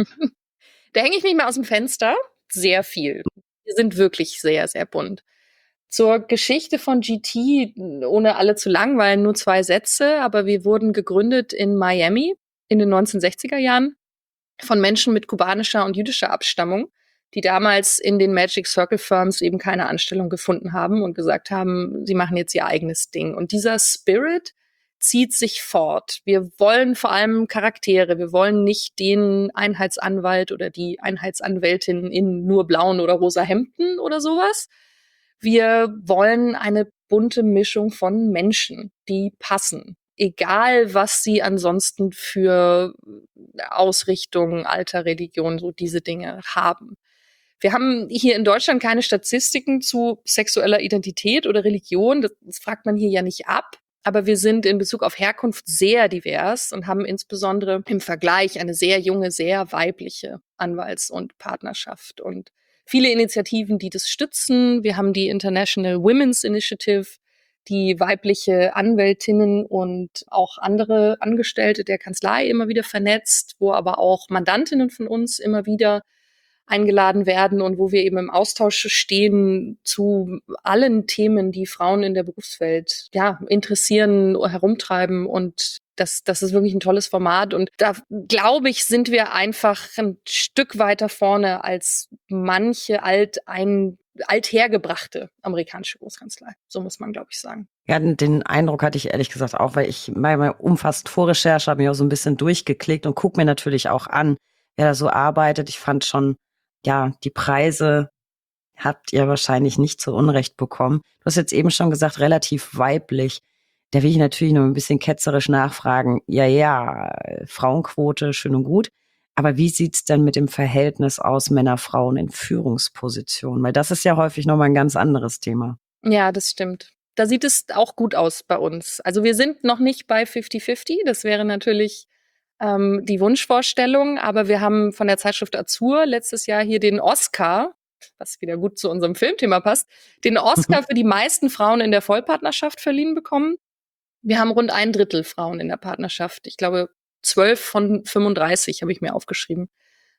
Da hänge ich mich mal aus dem Fenster. Sehr viel. Wir sind wirklich sehr, sehr bunt. Zur Geschichte von GT, ohne alle zu langweilen, nur 2 Sätze, aber wir wurden gegründet in Miami in den 1960er Jahren von Menschen mit kubanischer und jüdischer Abstammung, die damals in den Magic Circle Firms eben keine Anstellung gefunden haben und gesagt haben, sie machen jetzt ihr eigenes Ding. Und dieser Spirit zieht sich fort. Wir wollen vor allem Charaktere. Wir wollen nicht den Einheitsanwalt oder die Einheitsanwältin in nur blauen oder rosa Hemden oder sowas. Wir wollen eine bunte Mischung von Menschen, die passen. Egal, was sie ansonsten für Ausrichtung, Alter, Religion, so diese Dinge haben. Wir haben hier in Deutschland keine Statistiken zu sexueller Identität oder Religion. Das fragt man hier ja nicht ab. Aber wir sind in Bezug auf Herkunft sehr divers und haben insbesondere im Vergleich eine sehr junge, sehr weibliche Anwalts- und Partnerschaft und viele Initiativen, die das stützen. Wir haben die International Women's Initiative, die weibliche Anwältinnen und auch andere Angestellte der Kanzlei immer wieder vernetzt, wo aber auch Mandantinnen von uns immer wieder eingeladen werden und wo wir eben im Austausch stehen zu allen Themen, die Frauen in der Berufswelt ja interessieren, herumtreiben und das ist wirklich ein tolles Format und da glaube ich, sind wir einfach ein Stück weiter vorne als manche althergebrachte amerikanische Großkanzlei. So muss man, glaube ich, sagen. Ja, den Eindruck hatte ich ehrlich gesagt auch, weil ich mal umfasst Vorrecherche habe mich auch so ein bisschen durchgeklickt und gucke mir natürlich auch an, wer da so arbeitet. Ich fand schon, ja, die Preise habt ihr wahrscheinlich nicht zu Unrecht bekommen. Du hast jetzt eben schon gesagt, relativ weiblich. Da will ich natürlich noch ein bisschen ketzerisch nachfragen. Ja, Frauenquote, schön und gut. Aber wie sieht's denn mit dem Verhältnis aus Männer-Frauen in Führungspositionen? Weil das ist ja häufig nochmal ein ganz anderes Thema. Ja, das stimmt. Da sieht es auch gut aus bei uns. Also wir sind noch nicht bei 50-50. Das wäre natürlich die Wunschvorstellung. Aber wir haben von der Zeitschrift Azur letztes Jahr hier den Oscar, was wieder gut zu unserem Filmthema passt, den Oscar für die meisten Frauen in der Vollpartnerschaft verliehen bekommen. Wir haben rund 1/3 Frauen in der Partnerschaft. Ich glaube, 12 von 35 habe ich mir aufgeschrieben.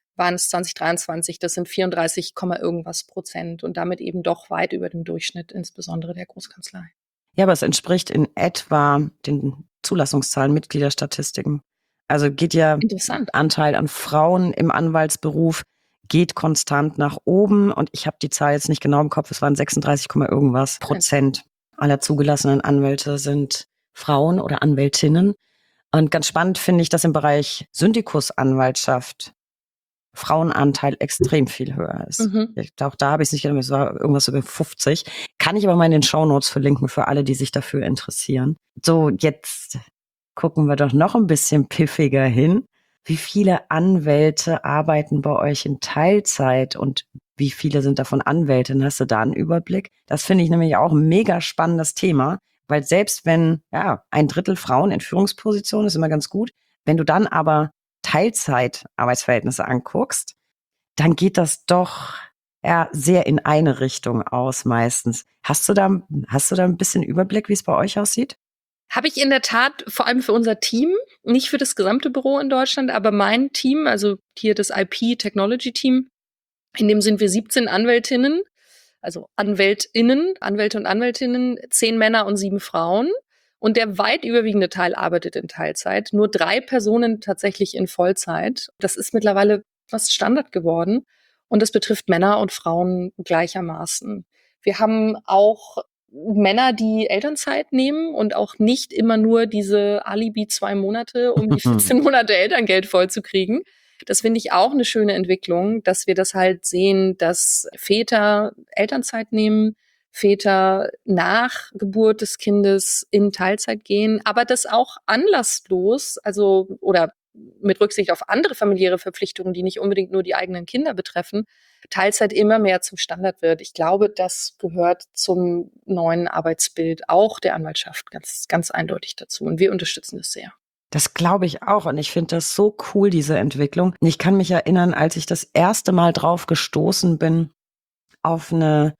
waren es 2023, das sind 34, irgendwas Prozent und damit eben doch weit über dem Durchschnitt, insbesondere der Großkanzlei. Ja, aber es entspricht in etwa den Zulassungszahlen, Mitgliederstatistiken. Also geht ja Interessant. Anteil an Frauen im Anwaltsberuf geht konstant nach oben und ich habe die Zahl jetzt nicht genau im Kopf, es waren 36, irgendwas Prozent aller zugelassenen Anwälte sind Frauen oder Anwältinnen. Und ganz spannend finde ich, dass im Bereich Syndikusanwaltschaft Frauenanteil extrem viel höher ist. Mhm. Auch da habe ich es nicht genommen, es war irgendwas über 50. Kann ich aber mal in den Shownotes verlinken für alle, die sich dafür interessieren. So, jetzt gucken wir doch noch ein bisschen piffiger hin. Wie viele Anwälte arbeiten bei euch in Teilzeit und wie viele sind davon Anwältinnen? Hast du da einen Überblick? Das finde ich nämlich auch ein mega spannendes Thema, weil selbst wenn, ja, 1/3 Frauen in Führungspositionen ist immer ganz gut, wenn du dann aber Teilzeit-Arbeitsverhältnisse anguckst, dann geht das doch sehr in eine Richtung aus meistens. Hast du da ein bisschen Überblick, wie es bei euch aussieht? Habe ich in der Tat, vor allem für unser Team, nicht für das gesamte Büro in Deutschland, aber mein Team, also hier das IP-Technology-Team, in dem sind wir 17 Anwältinnen, also AnwältInnen, Anwälte und Anwältinnen, 10 Männer und 7 Frauen. Und der weit überwiegende Teil arbeitet in Teilzeit. Nur 3 Personen tatsächlich in Vollzeit. Das ist mittlerweile fast Standard geworden. Und das betrifft Männer und Frauen gleichermaßen. Wir haben auch Männer, die Elternzeit nehmen und auch nicht immer nur diese Alibi 2 Monate, um die 14 Monate Elterngeld vollzukriegen. Das finde ich auch eine schöne Entwicklung, dass wir das halt sehen, dass Väter Elternzeit nehmen, Väter nach Geburt des Kindes in Teilzeit gehen, aber das auch anlasslos, also oder mit Rücksicht auf andere familiäre Verpflichtungen, die nicht unbedingt nur die eigenen Kinder betreffen, Teilzeit immer mehr zum Standard wird. Ich glaube, das gehört zum neuen Arbeitsbild auch der Anwaltschaft ganz, ganz eindeutig dazu. Und wir unterstützen das sehr. Das glaube ich auch und ich finde das so cool, diese Entwicklung. Ich kann mich erinnern, als ich das erste Mal drauf gestoßen bin, auf eine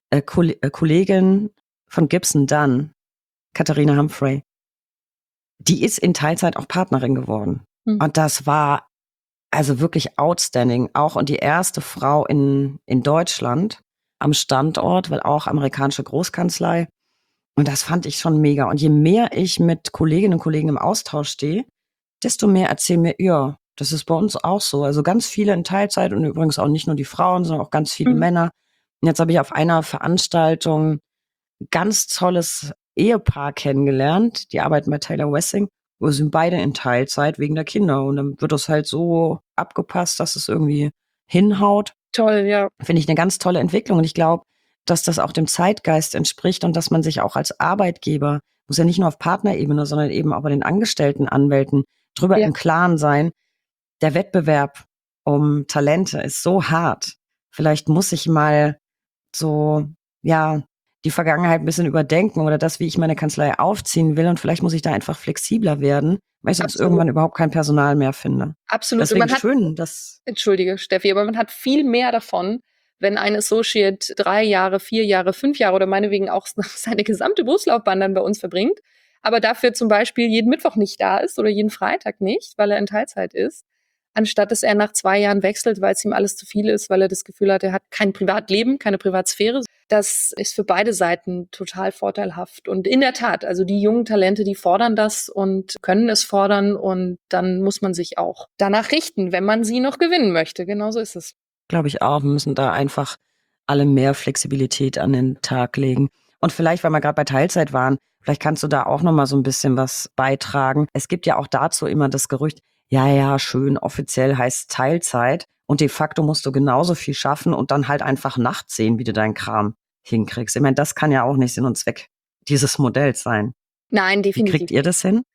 Kollegin von Gibson Dunn, Katharina Humphrey. Die ist in Teilzeit auch Partnerin geworden. Und das war also wirklich outstanding. Auch und die erste Frau in Deutschland am Standort, weil auch amerikanische Großkanzlei. Und das fand ich schon mega. Und je mehr ich mit Kolleginnen und Kollegen im Austausch stehe, desto mehr erzählen mir, ja, das ist bei uns auch so. Also ganz viele in Teilzeit und übrigens auch nicht nur die Frauen, sondern auch ganz viele Männer. Und jetzt habe ich auf einer Veranstaltung ein ganz tolles Ehepaar kennengelernt. Die arbeiten bei Taylor Wessing. Wir sind beide in Teilzeit wegen der Kinder. Und dann wird das halt so abgepasst, dass es irgendwie hinhaut. Toll, ja. Finde ich eine ganz tolle Entwicklung. Und ich glaube, dass das auch dem Zeitgeist entspricht und dass man sich auch als Arbeitgeber, muss ja nicht nur auf Partnerebene, sondern eben auch bei den Angestellten Anwälten drüber im Klaren sein. Der Wettbewerb um Talente ist so hart. Vielleicht muss ich mal so, ja, die Vergangenheit ein bisschen überdenken oder das, wie ich meine Kanzlei aufziehen will. Und vielleicht muss ich da einfach flexibler werden, weil ich sonst irgendwann überhaupt kein Personal mehr finde. Absolut. Deswegen Und man schön, dass... Entschuldige, Steffi, aber man hat viel mehr davon, wenn ein Associate 3 Jahre, 4 Jahre, 5 Jahre oder meinetwegen auch seine gesamte Berufslaufbahn dann bei uns verbringt, aber dafür zum Beispiel jeden Mittwoch nicht da ist oder jeden Freitag nicht, weil er in Teilzeit ist, anstatt dass er nach 2 Jahren wechselt, weil es ihm alles zu viel ist, weil er das Gefühl hat, er hat kein Privatleben, keine Privatsphäre. Das ist für beide Seiten total vorteilhaft. Und in der Tat, also die jungen Talente, die fordern das und können es fordern. Und dann muss man sich auch danach richten, wenn man sie noch gewinnen möchte. Genauso ist es. Glaube ich auch. Wir müssen da einfach alle mehr Flexibilität an den Tag legen. Und vielleicht, weil wir gerade bei Teilzeit waren, vielleicht kannst du da auch noch mal so ein bisschen was beitragen. Es gibt ja auch dazu immer das Gerücht, ja, schön, offiziell heißt Teilzeit und de facto musst du genauso viel schaffen und dann halt einfach nachts sehen, wie du deinen Kram hinkriegst. Ich meine, das kann ja auch nicht Sinn und Zweck dieses Modells sein. Nein, definitiv. Wie kriegt ihr das hin?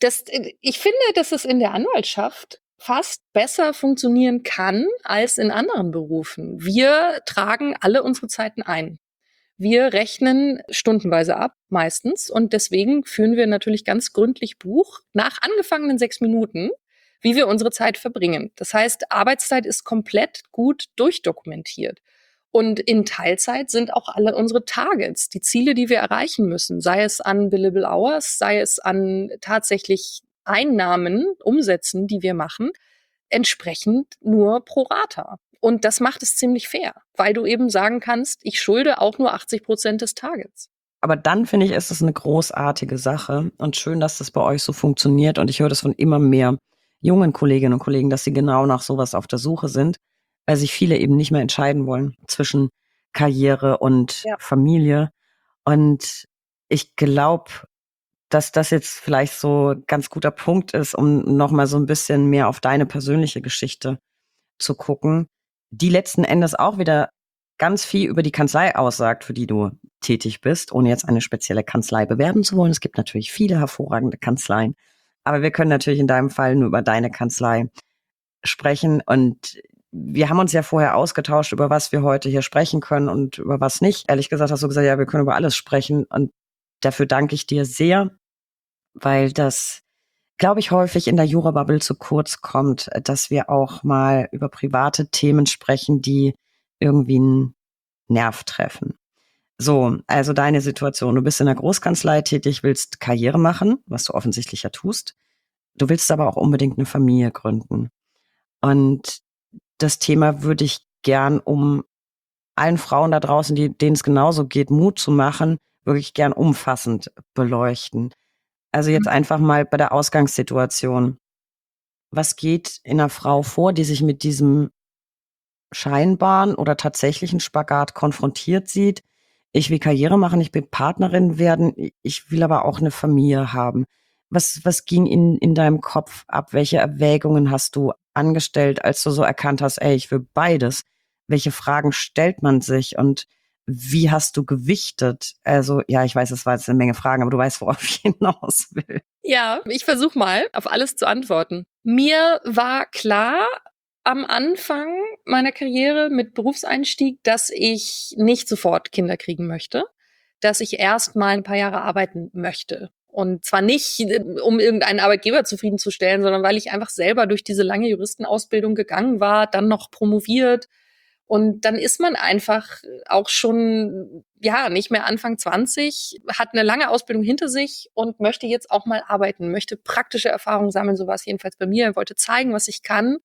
Ich finde, dass es in der Anwaltschaft fast besser funktionieren kann als in anderen Berufen. Wir tragen alle unsere Zeiten ein. Wir rechnen stundenweise ab, meistens. Und deswegen führen wir natürlich ganz gründlich Buch nach angefangenen 6 Minuten, wie wir unsere Zeit verbringen. Das heißt, Arbeitszeit ist komplett gut durchdokumentiert. Und in Teilzeit sind auch alle unsere Targets, die Ziele, die wir erreichen müssen, sei es an Billable Hours, sei es an tatsächlich Einnahmen, Umsätzen, die wir machen, entsprechend nur pro Rata. Und das macht es ziemlich fair, weil du eben sagen kannst, ich schulde auch nur 80% des Targets. Aber dann finde ich, ist es eine großartige Sache und schön, dass das bei euch so funktioniert. Und ich höre das von immer mehr jungen Kolleginnen und Kollegen, dass sie genau nach sowas auf der Suche sind, weil sich viele eben nicht mehr entscheiden wollen zwischen Karriere und Familie. Und ich glaube, dass das jetzt vielleicht so ein ganz guter Punkt ist, um nochmal so ein bisschen mehr auf deine persönliche Geschichte zu gucken, die letzten Endes auch wieder ganz viel über die Kanzlei aussagt, für die du tätig bist, ohne jetzt eine spezielle Kanzlei bewerben zu wollen. Es gibt natürlich viele hervorragende Kanzleien, aber wir können natürlich in deinem Fall nur über deine Kanzlei sprechen. Und wir haben uns ja vorher ausgetauscht, über was wir heute hier sprechen können und über was nicht. Ehrlich gesagt hast du gesagt, ja, wir können über alles sprechen. Und dafür danke ich dir sehr, weil das, glaube ich, häufig in der Jura-Bubble zu kurz kommt, dass wir auch mal über private Themen sprechen, die irgendwie einen Nerv treffen. So, also deine Situation. Du bist in der Großkanzlei tätig, willst Karriere machen, was du offensichtlich ja tust. Du willst aber auch unbedingt eine Familie gründen. Und das Thema würde ich gern, um allen Frauen da draußen, denen es genauso geht, Mut zu machen, wirklich gern umfassend beleuchten. Also jetzt einfach mal bei der Ausgangssituation. Was geht in einer Frau vor, die sich mit diesem scheinbaren oder tatsächlichen Spagat konfrontiert sieht? Ich will Karriere machen, ich will Partnerin werden, ich will aber auch eine Familie haben. Was ging in deinem Kopf ab? Welche Erwägungen hast du angestellt, als du so erkannt hast, ey, ich will beides? Welche Fragen stellt man sich und wie hast du gewichtet? Also, ja, ich weiß, es war jetzt eine Menge Fragen, aber du weißt, worauf ich hinaus will. Ja, ich versuche mal, auf alles zu antworten. Mir war klar am Anfang meiner Karriere mit Berufseinstieg, dass ich nicht sofort Kinder kriegen möchte, dass ich erst mal ein paar Jahre arbeiten möchte. Und zwar nicht, um irgendeinen Arbeitgeber zufriedenzustellen, sondern weil ich einfach selber durch diese lange Juristenausbildung gegangen war, dann noch promoviert. Und dann ist man einfach auch schon, ja, nicht mehr Anfang 20, hat eine lange Ausbildung hinter sich und möchte jetzt auch mal arbeiten, möchte praktische Erfahrungen sammeln, so war es jedenfalls bei mir, wollte zeigen, was ich kann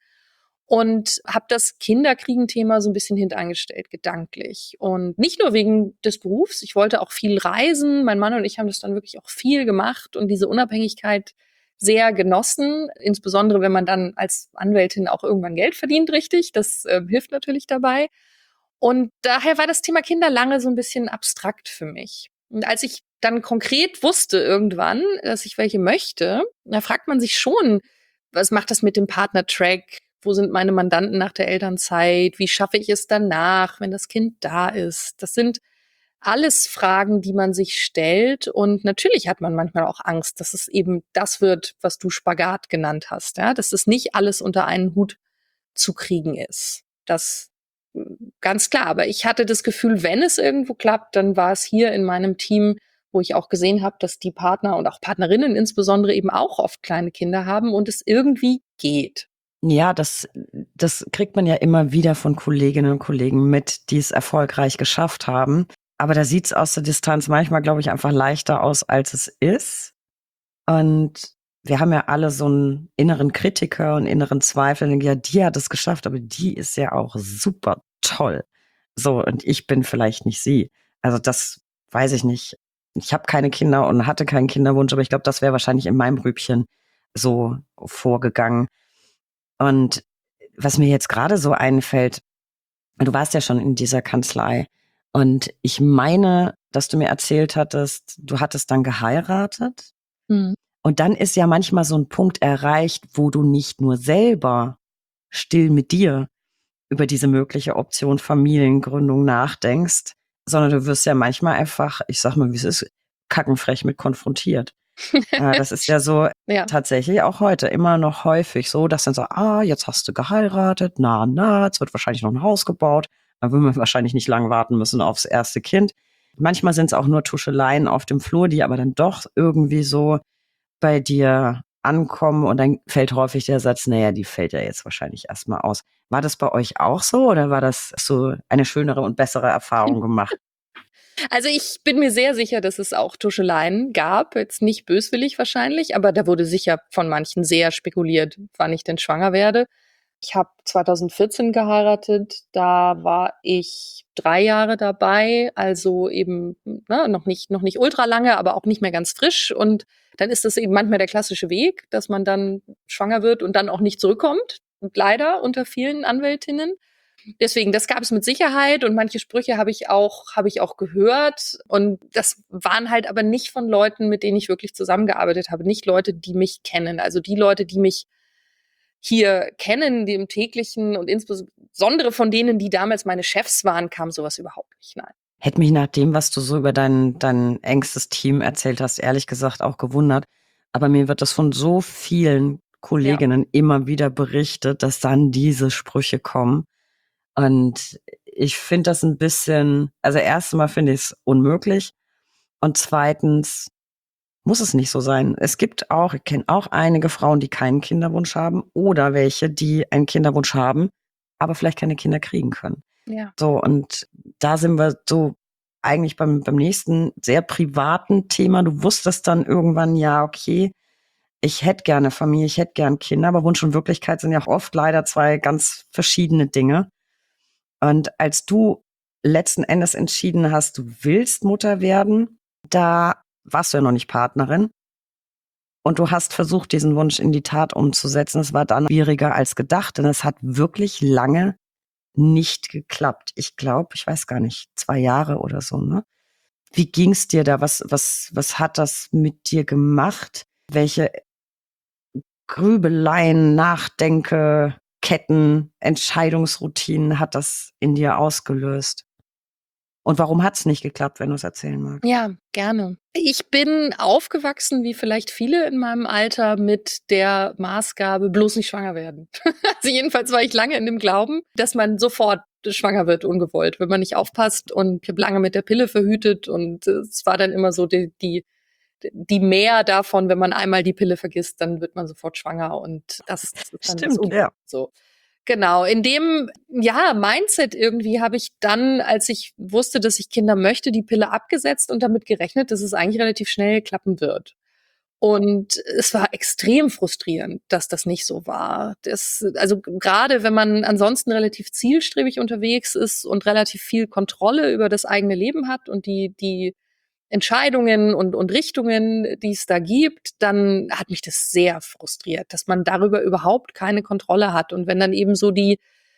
und habe das Kinderkriegen-Thema so ein bisschen hintangestellt, gedanklich. Und nicht nur wegen des Berufs, ich wollte auch viel reisen. Mein Mann und ich haben das dann wirklich auch viel gemacht und diese Unabhängigkeit sehr genossen, insbesondere wenn man dann als Anwältin auch irgendwann Geld verdient, richtig. Das hilft natürlich dabei. Und daher war das Thema Kinder lange so ein bisschen abstrakt für mich. Und als ich dann konkret wusste irgendwann, dass ich welche möchte, da fragt man sich schon, was macht das mit dem Partner-Track? Wo sind meine Mandanten nach der Elternzeit? Wie schaffe ich es danach, wenn das Kind da ist? Das sind alles Fragen, die man sich stellt. Und natürlich hat man manchmal auch Angst, dass es eben das wird, was du Spagat genannt hast. Ja? Dass es nicht alles unter einen Hut zu kriegen ist. Das ganz klar. Aber ich hatte das Gefühl, wenn es irgendwo klappt, dann war es hier in meinem Team, wo ich auch gesehen habe, dass die Partner und auch Partnerinnen insbesondere eben auch oft kleine Kinder haben und es irgendwie geht. Ja, das kriegt man ja immer wieder von Kolleginnen und Kollegen mit, die es erfolgreich geschafft haben. Aber da sieht's aus der Distanz manchmal, glaube ich, einfach leichter aus, als es ist. Und wir haben ja alle so einen inneren Kritiker und inneren Zweifel. Und denken, ja, die hat es geschafft, aber die ist ja auch super toll. So, und ich bin vielleicht nicht sie. Also das weiß ich nicht. Ich habe keine Kinder und hatte keinen Kinderwunsch, aber ich glaube, das wäre wahrscheinlich in meinem Grübchen so vorgegangen. Und was mir jetzt gerade so einfällt, du warst ja schon in dieser Kanzlei und ich meine, dass du mir erzählt hattest, du hattest dann geheiratet. Mhm. Und dann ist ja manchmal so ein Punkt erreicht, wo du nicht nur selber still mit dir über diese mögliche Option Familiengründung nachdenkst, sondern du wirst ja manchmal einfach, ich sag mal, wie es ist, kackenfrech mit konfrontiert. Das ist ja so Ja. tatsächlich auch heute immer noch häufig so, dass dann so, jetzt hast du geheiratet, jetzt wird wahrscheinlich noch ein Haus gebaut, dann will man wahrscheinlich nicht lang warten müssen aufs erste Kind. Manchmal sind es auch nur Tuscheleien auf dem Flur, die aber dann doch irgendwie so bei dir ankommen und dann fällt häufig der Satz, naja, die fällt ja jetzt wahrscheinlich erstmal aus. War das bei euch auch so oder war das so eine schönere und bessere Erfahrung gemacht? Also ich bin mir sehr sicher, dass es auch Tuscheleien gab, jetzt nicht böswillig wahrscheinlich, aber da wurde sicher von manchen sehr spekuliert, wann ich denn schwanger werde. Ich habe 2014 geheiratet, da war ich 3 Jahre dabei, also eben, ne, noch nicht ultra lange, aber auch nicht mehr ganz frisch. Und dann ist das eben manchmal der klassische Weg, dass man dann schwanger wird und dann auch nicht zurückkommt. Und leider unter vielen Anwältinnen. Deswegen, das gab es mit Sicherheit und manche Sprüche habe ich auch gehört. Und das waren halt aber nicht von Leuten, mit denen ich wirklich zusammengearbeitet habe, nicht Leute, die mich kennen. Also die Leute, die mich hier kennen, die im täglichen und insbesondere von denen, die damals meine Chefs waren, kam sowas überhaupt nicht. Nein. Hätte mich nach dem, was du so über dein engstes Team erzählt hast, ehrlich gesagt auch gewundert. Aber mir wird das von so vielen Ja. Kolleginnen immer wieder berichtet, dass dann diese Sprüche kommen. Und ich finde das ein bisschen, also erstens mal finde ich es unmöglich. Und zweitens muss es nicht so sein. Es gibt auch, ich kenne auch einige Frauen, die keinen Kinderwunsch haben oder welche, die einen Kinderwunsch haben, aber vielleicht keine Kinder kriegen können. Ja. So, und da sind wir so eigentlich beim nächsten sehr privaten Thema. Du wusstest dann irgendwann, ja, okay, ich hätte gerne Familie, ich hätte gern Kinder, aber Wunsch und Wirklichkeit sind ja auch oft leider zwei ganz verschiedene Dinge. Und als du letzten Endes entschieden hast, du willst Mutter werden, da warst du ja noch nicht Partnerin. Und du hast versucht, diesen Wunsch in die Tat umzusetzen. Es war dann schwieriger als gedacht, denn es hat wirklich lange nicht geklappt. Ich glaube, ich weiß gar nicht, 2 Jahre oder so, ne? Wie ging's dir da? Was hat das mit dir gemacht? Welche Grübeleien, Nachdenke, Ketten, Entscheidungsroutinen hat das in dir ausgelöst? Und warum hat's nicht geklappt, wenn du es erzählen magst? Ja, gerne. Ich bin aufgewachsen, wie vielleicht viele in meinem Alter, mit der Maßgabe, bloß nicht schwanger werden. Also jedenfalls war ich lange in dem Glauben, dass man sofort schwanger wird, ungewollt, wenn man nicht aufpasst. Und ich habe lange mit der Pille verhütet und es war dann immer so die Mehr davon, wenn man einmal die Pille vergisst, dann wird man sofort schwanger und das ist dann das Stimmt, ja. so. Genau, in dem, ja, Mindset irgendwie habe ich dann, als ich wusste, dass ich Kinder möchte, die Pille abgesetzt und damit gerechnet, dass es eigentlich relativ schnell klappen wird. Und es war extrem frustrierend, dass das nicht so war. Also gerade wenn man ansonsten relativ zielstrebig unterwegs ist und relativ viel Kontrolle über das eigene Leben hat und die Entscheidungen und Richtungen, die es da gibt, dann hat mich das sehr frustriert, dass man darüber überhaupt keine Kontrolle hat. Und wenn dann eben so die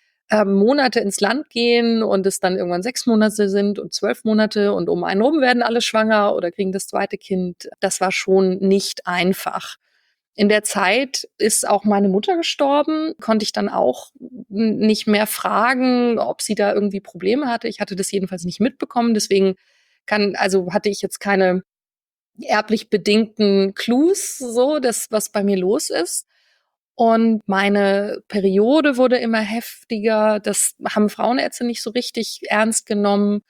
Monate ins Land gehen und es dann irgendwann 6 Monate sind und 12 Monate und um einen rum werden alle schwanger oder kriegen das zweite Kind, das war schon nicht einfach. In der Zeit ist auch meine Mutter gestorben, konnte ich dann auch nicht mehr fragen, ob sie da irgendwie Probleme hatte. Ich hatte das jedenfalls nicht mitbekommen, deswegen hatte ich jetzt keine erblich bedingten Clues, so, das, was bei mir los ist. Und meine Periode wurde immer heftiger. Das haben Frauenärzte nicht so richtig ernst genommen.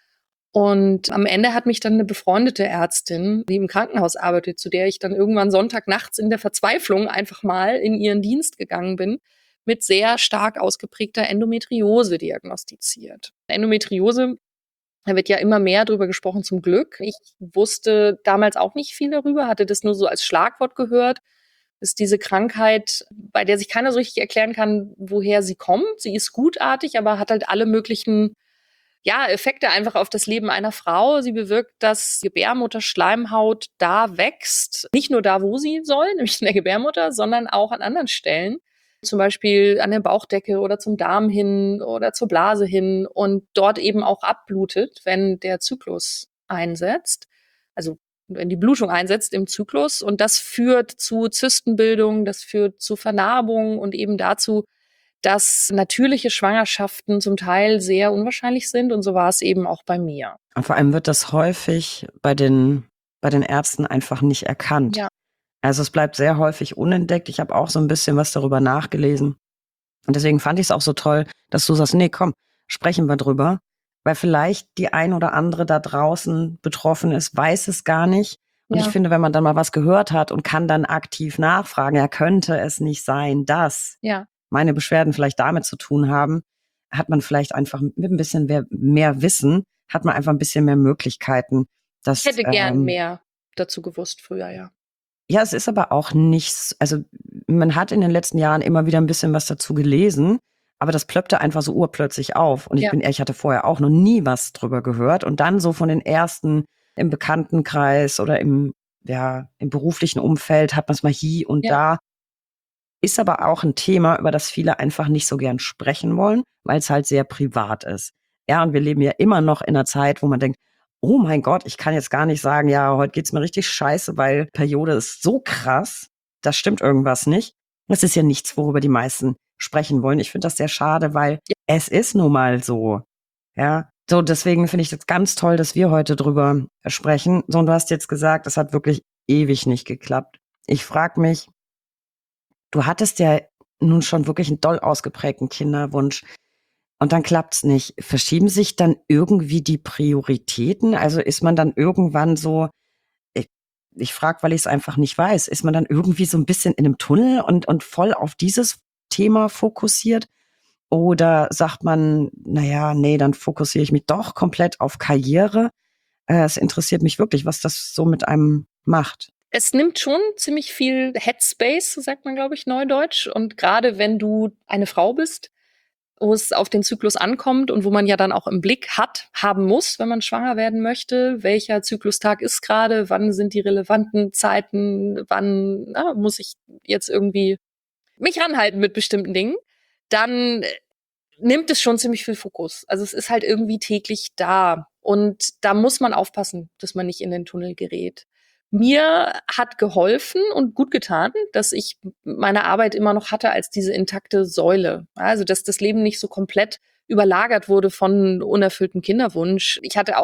Und am Ende hat mich dann eine befreundete Ärztin, die im Krankenhaus arbeitet, zu der ich dann irgendwann Sonntagnachts in der Verzweiflung einfach mal in ihren Dienst gegangen bin, mit sehr stark ausgeprägter Endometriose diagnostiziert. Endometriose, da wird ja immer mehr drüber gesprochen, zum Glück. Ich wusste damals auch nicht viel darüber, hatte das nur so als Schlagwort gehört. Ist diese Krankheit, bei der sich keiner so richtig erklären kann, woher sie kommt. Sie ist gutartig, aber hat halt alle möglichen, ja, Effekte einfach auf das Leben einer Frau. Sie bewirkt, dass Gebärmutterschleimhaut da wächst. Nicht nur da, wo sie soll, nämlich in der Gebärmutter, sondern auch an anderen Stellen. Zum Beispiel an der Bauchdecke oder zum Darm hin oder zur Blase hin und dort eben auch abblutet, wenn der Zyklus einsetzt. Also wenn die Blutung einsetzt im Zyklus. Und das führt zu Zystenbildung, das führt zu Vernarbung und eben dazu, dass natürliche Schwangerschaften zum Teil sehr unwahrscheinlich sind. Und so war es eben auch bei mir. Und vor allem wird das häufig bei den Ärzten einfach nicht erkannt. Ja. Also es bleibt sehr häufig unentdeckt. Ich habe auch so ein bisschen was darüber nachgelesen. Und deswegen fand ich es auch so toll, dass du sagst, nee, komm, sprechen wir drüber. Weil vielleicht die ein oder andere da draußen betroffen ist, weiß es gar nicht. Und Ja. ich finde, wenn man dann mal was gehört hat und kann dann aktiv nachfragen, ja, könnte es nicht sein, dass Ja. meine Beschwerden vielleicht damit zu tun haben, hat man vielleicht einfach mit ein bisschen mehr Wissen, hat man einfach ein bisschen mehr Möglichkeiten. Ich Dass, hätte gern mehr dazu gewusst früher, ja. ja, es ist aber auch nichts, also man hat in den letzten Jahren immer wieder ein bisschen was dazu gelesen, aber das plöppte einfach so urplötzlich auf. Und ich bin ehrlich, ich hatte vorher auch noch nie was drüber gehört. Und dann so von den ersten im Bekanntenkreis oder im beruflichen Umfeld hat man es mal hier und da. Ist aber auch ein Thema, über das viele einfach nicht so gern sprechen wollen, weil es halt sehr privat ist. Ja, und wir leben ja immer noch in einer Zeit, wo man denkt, oh mein Gott, ich kann jetzt gar nicht sagen, ja, heute geht's mir richtig scheiße, weil Periode ist so krass, da stimmt irgendwas nicht. Das ist ja nichts, worüber die meisten sprechen wollen. Ich finde das sehr schade, weil es ist nun mal so. Ja, so deswegen finde ich das ganz toll, dass wir heute drüber sprechen. So, und du hast jetzt gesagt, es hat wirklich ewig nicht geklappt. Ich frage mich, du hattest ja nun schon wirklich einen doll ausgeprägten Kinderwunsch und dann klappt's nicht. Verschieben sich dann irgendwie die Prioritäten? Also ist man dann irgendwann so, ich, ich frage, weil ich es einfach nicht weiß, ist man dann irgendwie so ein bisschen in einem Tunnel und voll auf dieses Thema fokussiert? Oder sagt man, naja, nee, dann fokussiere ich mich doch komplett auf Karriere? Es interessiert mich wirklich, was das so mit einem macht. Es nimmt schon ziemlich viel Headspace, so sagt man, glaube ich, neudeutsch. Und gerade wenn du eine Frau bist, wo es auf den Zyklus ankommt und wo man ja dann auch im Blick haben muss, wenn man schwanger werden möchte, welcher Zyklustag ist gerade, wann sind die relevanten Zeiten, wann muss ich jetzt irgendwie mich ranhalten mit bestimmten Dingen, dann nimmt es schon ziemlich viel Fokus. Also es ist halt irgendwie täglich da. Und da muss man aufpassen, dass man nicht in den Tunnel gerät. Mir hat geholfen und gut getan, dass ich meine Arbeit immer noch hatte als diese intakte Säule. Also, dass das Leben nicht so komplett überlagert wurde von unerfülltem Kinderwunsch. Ich hatte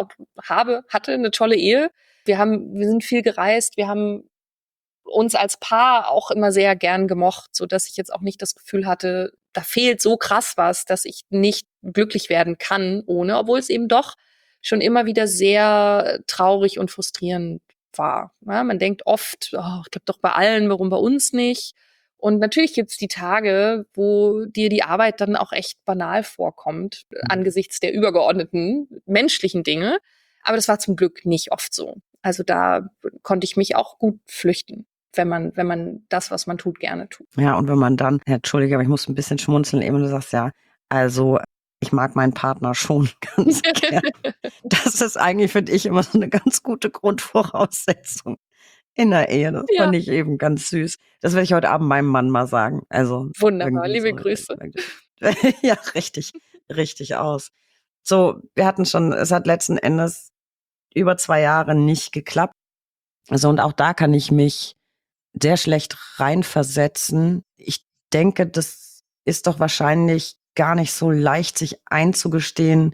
eine tolle Ehe. Wir sind viel gereist. Wir haben uns als Paar auch immer sehr gern gemocht, so dass ich jetzt auch nicht das Gefühl hatte, da fehlt so krass was, dass ich nicht glücklich werden kann ohne, obwohl es eben doch schon immer wieder sehr traurig und frustrierend war. Ja, man denkt oft, oh, ich glaube doch bei allen, warum bei uns nicht? Und natürlich gibt's die Tage, wo dir die Arbeit dann auch echt banal vorkommt, angesichts der übergeordneten menschlichen Dinge. Aber das war zum Glück nicht oft so. Also da konnte ich mich auch gut flüchten, wenn man das, was man tut, gerne tut. Ja, und wenn man dann, ja, Entschuldige, aber ich muss ein bisschen schmunzeln, eben du sagst, ja, also ich mag meinen Partner schon ganz gern. Das ist eigentlich, finde ich, immer so eine ganz gute Grundvoraussetzung in der Ehe. Das Ja, fand ich eben ganz süß. Das werde ich heute Abend meinem Mann mal sagen. Also wunderbar. irgendwie Liebe so. Grüße. Ja, richtig, richtig aus. So, wir hatten schon, es hat letzten Endes über 2 Jahre nicht geklappt. Also und auch da kann ich mich sehr schlecht reinversetzen. Ich denke, das ist doch wahrscheinlich gar nicht so leicht, sich einzugestehen,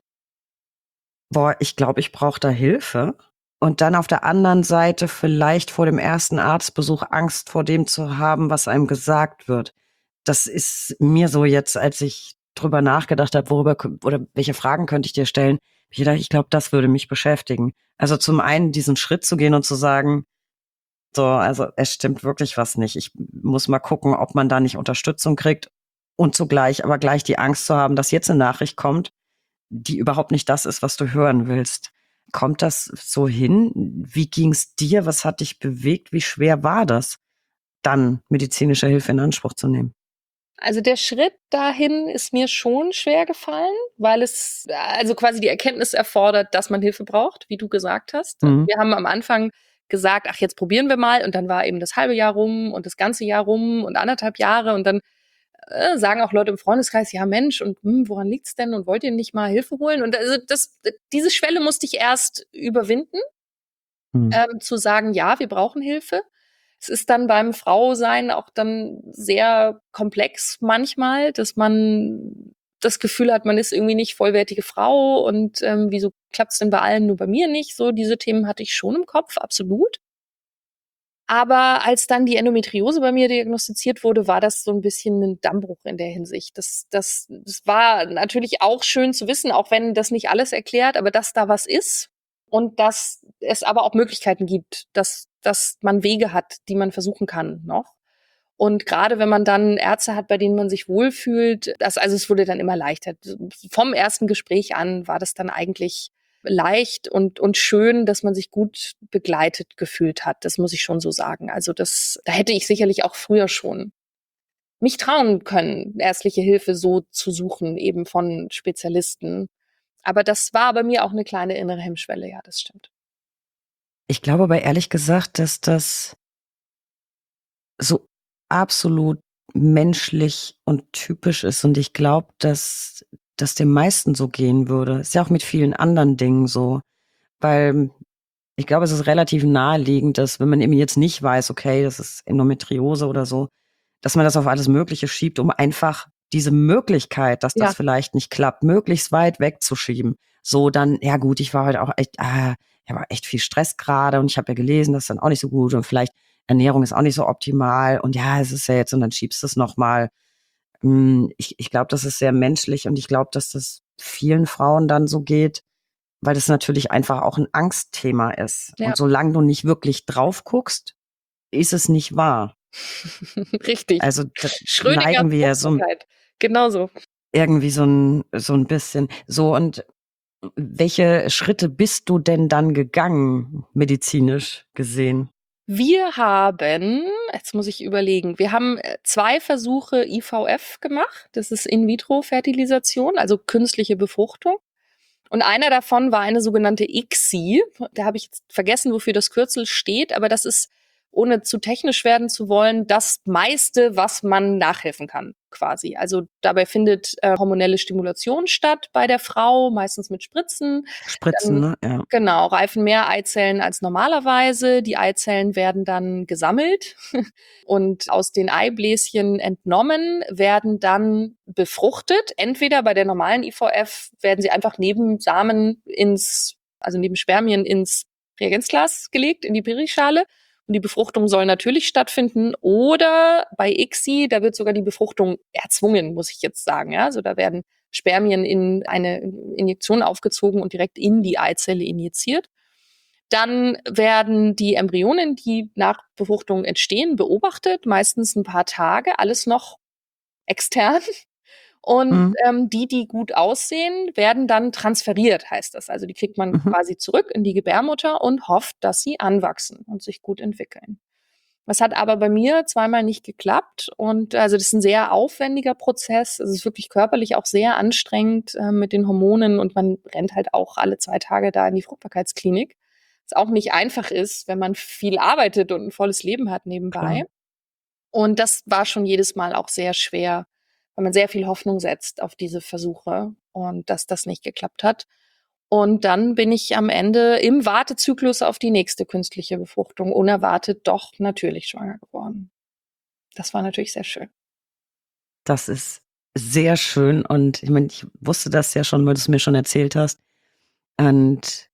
boah, ich glaube, ich brauche da Hilfe. Und dann auf der anderen Seite vielleicht vor dem ersten Arztbesuch Angst vor dem zu haben, was einem gesagt wird. Das ist mir so jetzt, als ich drüber nachgedacht habe, oder welche Fragen könnte ich dir stellen, ich glaube, das würde mich beschäftigen. Also zum einen diesen Schritt zu gehen und zu sagen, so, also es stimmt wirklich was nicht. Ich muss mal gucken, ob man da nicht Unterstützung kriegt und zugleich aber gleich die Angst zu haben, dass jetzt eine Nachricht kommt, die überhaupt nicht das ist, was du hören willst. Kommt das so hin? Wie ging's dir? Was hat dich bewegt? Wie schwer war das, dann medizinische Hilfe in Anspruch zu nehmen? Also der Schritt dahin ist mir schon schwer gefallen, weil es also quasi die Erkenntnis erfordert, dass man Hilfe braucht, wie du gesagt hast. Mhm. Wir haben am Anfang gesagt, ach, jetzt probieren wir mal. Und dann war eben das halbe Jahr rum und das ganze Jahr rum und 1,5 Jahre. Und dann sagen auch Leute im Freundeskreis, ja Mensch, und woran liegt's denn? Und wollt ihr nicht mal Hilfe holen? Und also diese Schwelle musste ich erst überwinden, Mhm. zu sagen, ja, wir brauchen Hilfe. Es ist dann beim Frausein auch dann sehr komplex manchmal, dass man das Gefühl hat, man ist irgendwie nicht vollwertige Frau und wieso klappt's denn bei allen, nur bei mir nicht? So, diese Themen hatte ich schon im Kopf, absolut. Aber als dann die Endometriose bei mir diagnostiziert wurde, war das so ein bisschen ein Dammbruch in der Hinsicht. Das war natürlich auch schön zu wissen, auch wenn das nicht alles erklärt, aber dass da was ist und dass es aber auch Möglichkeiten gibt, dass man Wege hat, die man versuchen kann noch. Und gerade wenn man dann Ärzte hat, bei denen man sich wohlfühlt, also es wurde dann immer leichter. Vom ersten Gespräch an war das dann eigentlich leicht und schön, dass man sich gut begleitet gefühlt hat. Das muss ich schon so sagen. Also da hätte ich sicherlich auch früher schon mich trauen können, ärztliche Hilfe so zu suchen, eben von Spezialisten. Aber das war bei mir auch eine kleine innere Hemmschwelle, ja, das stimmt. Ich glaube aber ehrlich gesagt, dass das so absolut menschlich und typisch ist. Und ich glaube, dass das den meisten so gehen würde. Ist ja auch mit vielen anderen Dingen so. Weil ich glaube, es ist relativ naheliegend, dass wenn man eben jetzt nicht weiß, okay, das ist Endometriose oder so, dass man das auf alles Mögliche schiebt, um einfach diese Möglichkeit, dass Ja, das vielleicht nicht klappt, möglichst weit wegzuschieben. So dann, ja gut, ich war heute auch echt, ich habe echt viel Stress gerade und ich habe ja gelesen, das ist dann auch nicht so gut und vielleicht Ernährung ist auch nicht so optimal und ja, es ist ja jetzt und dann schiebst du es nochmal. Ich glaube, das ist sehr menschlich und ich glaube, dass das vielen Frauen dann so geht, weil das natürlich einfach auch ein Angstthema ist. ja. Und solange du nicht wirklich drauf guckst, ist es nicht wahr. Richtig. Also da Schrödingers neigen wir ja so Fruchtbarkeit. Genauso. irgendwie so ein bisschen. So, und welche Schritte bist du denn dann gegangen, medizinisch gesehen? Wir haben, jetzt muss ich überlegen, wir haben 2 Versuche IVF gemacht. Das ist In-vitro-Fertilisation, also künstliche Befruchtung. Und einer davon war eine sogenannte ICSI. Da habe ich jetzt vergessen, wofür das Kürzel steht, aber das ist, ohne zu technisch werden zu wollen, das meiste, was man nachhelfen kann, quasi. Also dabei findet hormonelle Stimulation statt bei der Frau, meistens mit Spritzen. Spritzen, Dann, ne? Ja. genau, reifen mehr Eizellen als normalerweise. Die Eizellen werden dann gesammelt und aus den Eibläschen entnommen, werden dann befruchtet. Entweder bei der normalen IVF werden sie einfach neben Samen also neben Spermien ins Reagenzglas gelegt, in die Perischale. Und die Befruchtung soll natürlich stattfinden. Oder bei ICSI, da wird sogar die Befruchtung erzwungen, muss ich jetzt sagen. Ja? Also da werden Spermien in eine Injektion aufgezogen und direkt in die Eizelle injiziert. Dann werden die Embryonen, die nach Befruchtung entstehen, beobachtet, meistens ein paar Tage, alles noch extern. Und Mhm. die gut aussehen, werden dann transferiert, heißt das. Also die kriegt man Mhm. quasi zurück in die Gebärmutter und hofft, dass sie anwachsen und sich gut entwickeln. Das hat aber bei mir zweimal nicht geklappt. Und also das ist ein sehr aufwendiger Prozess. Es ist wirklich körperlich auch sehr anstrengend mit den Hormonen und man rennt halt auch alle 2 Tage da in die Fruchtbarkeitsklinik. Was auch nicht einfach ist, wenn man viel arbeitet und ein volles Leben hat nebenbei. Klar. Und das war schon jedes Mal auch sehr schwer, weil man sehr viel Hoffnung setzt auf diese Versuche und dass das nicht geklappt hat. Und dann bin ich am Ende im Wartezyklus auf die nächste künstliche Befruchtung unerwartet doch natürlich schwanger geworden. Das war natürlich sehr schön. Das ist sehr schön. Und ich meine, ich wusste das ja schon, weil du es mir schon erzählt hast. Und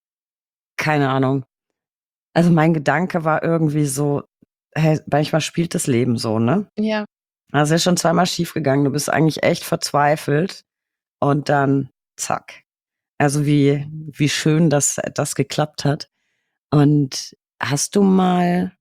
keine Ahnung. Also mein Gedanke war irgendwie so, hey, manchmal spielt das Leben so, ne? Ja, Also ist schon zweimal schief gegangen. Du bist eigentlich echt verzweifelt und dann zack. Also wie schön, dass das geklappt hat. Und hast du mal,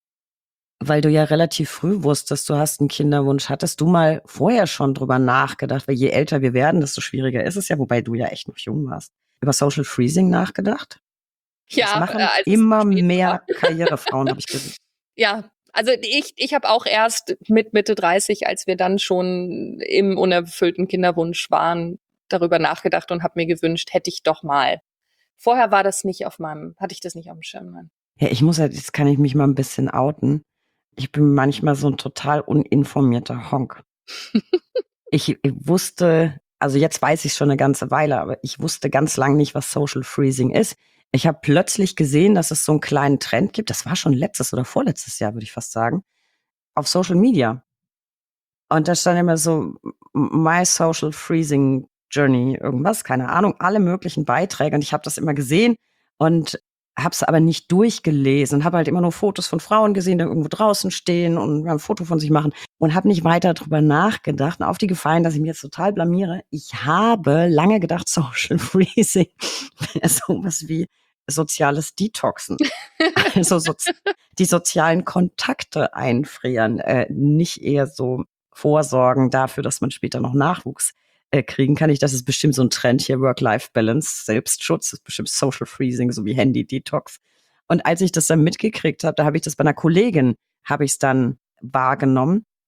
weil du ja relativ früh wusstest, du hast einen Kinderwunsch, hattest du mal vorher schon drüber nachgedacht, weil je älter wir werden, desto schwieriger ist es ja, wobei du ja echt noch jung warst, über Social Freezing nachgedacht? Das ja, machen als es zu immer spät war. mehr Karrierefrauen, habe ich gesehen. Ja, also ich habe auch erst mit Mitte 30, als wir dann schon im unerfüllten Kinderwunsch waren, darüber nachgedacht und habe mir gewünscht, hätte ich doch mal. Vorher war das nicht hatte ich das nicht auf dem Schirm. Nein. Ja, ich muss halt, jetzt kann ich mich mal ein bisschen outen. Ich bin manchmal so ein total uninformierter Honk. Ich wusste, also jetzt weiß ich schon eine ganze Weile, aber ich wusste ganz lang nicht, was Social Freezing ist. Ich habe plötzlich gesehen, dass es so einen kleinen Trend gibt. Das war schon letztes oder vorletztes Jahr, würde ich fast sagen, auf Social Media. Und da stand immer so My Social Freezing Journey, irgendwas, keine Ahnung, alle möglichen Beiträge. Und ich habe das immer gesehen und habe es aber nicht durchgelesen und habe halt immer nur Fotos von Frauen gesehen, die irgendwo draußen stehen und ein Foto von sich machen und habe nicht weiter drüber nachgedacht und auf die Gefallen, dass ich mich jetzt total blamiere. Ich habe lange gedacht, Social Freezing wäre sowas wie soziales Detoxen. Also die sozialen Kontakte einfrieren, nicht eher so vorsorgen dafür, dass man später noch Nachwuchs kriegen kann. Das ist bestimmt so ein Trend hier, Work-Life-Balance, Selbstschutz, das ist bestimmt Social Freezing, so wie Handy-Detox. Und als ich das dann mitgekriegt habe, da habe ich das bei einer Kollegin, habe ich es dann wahrgenommen.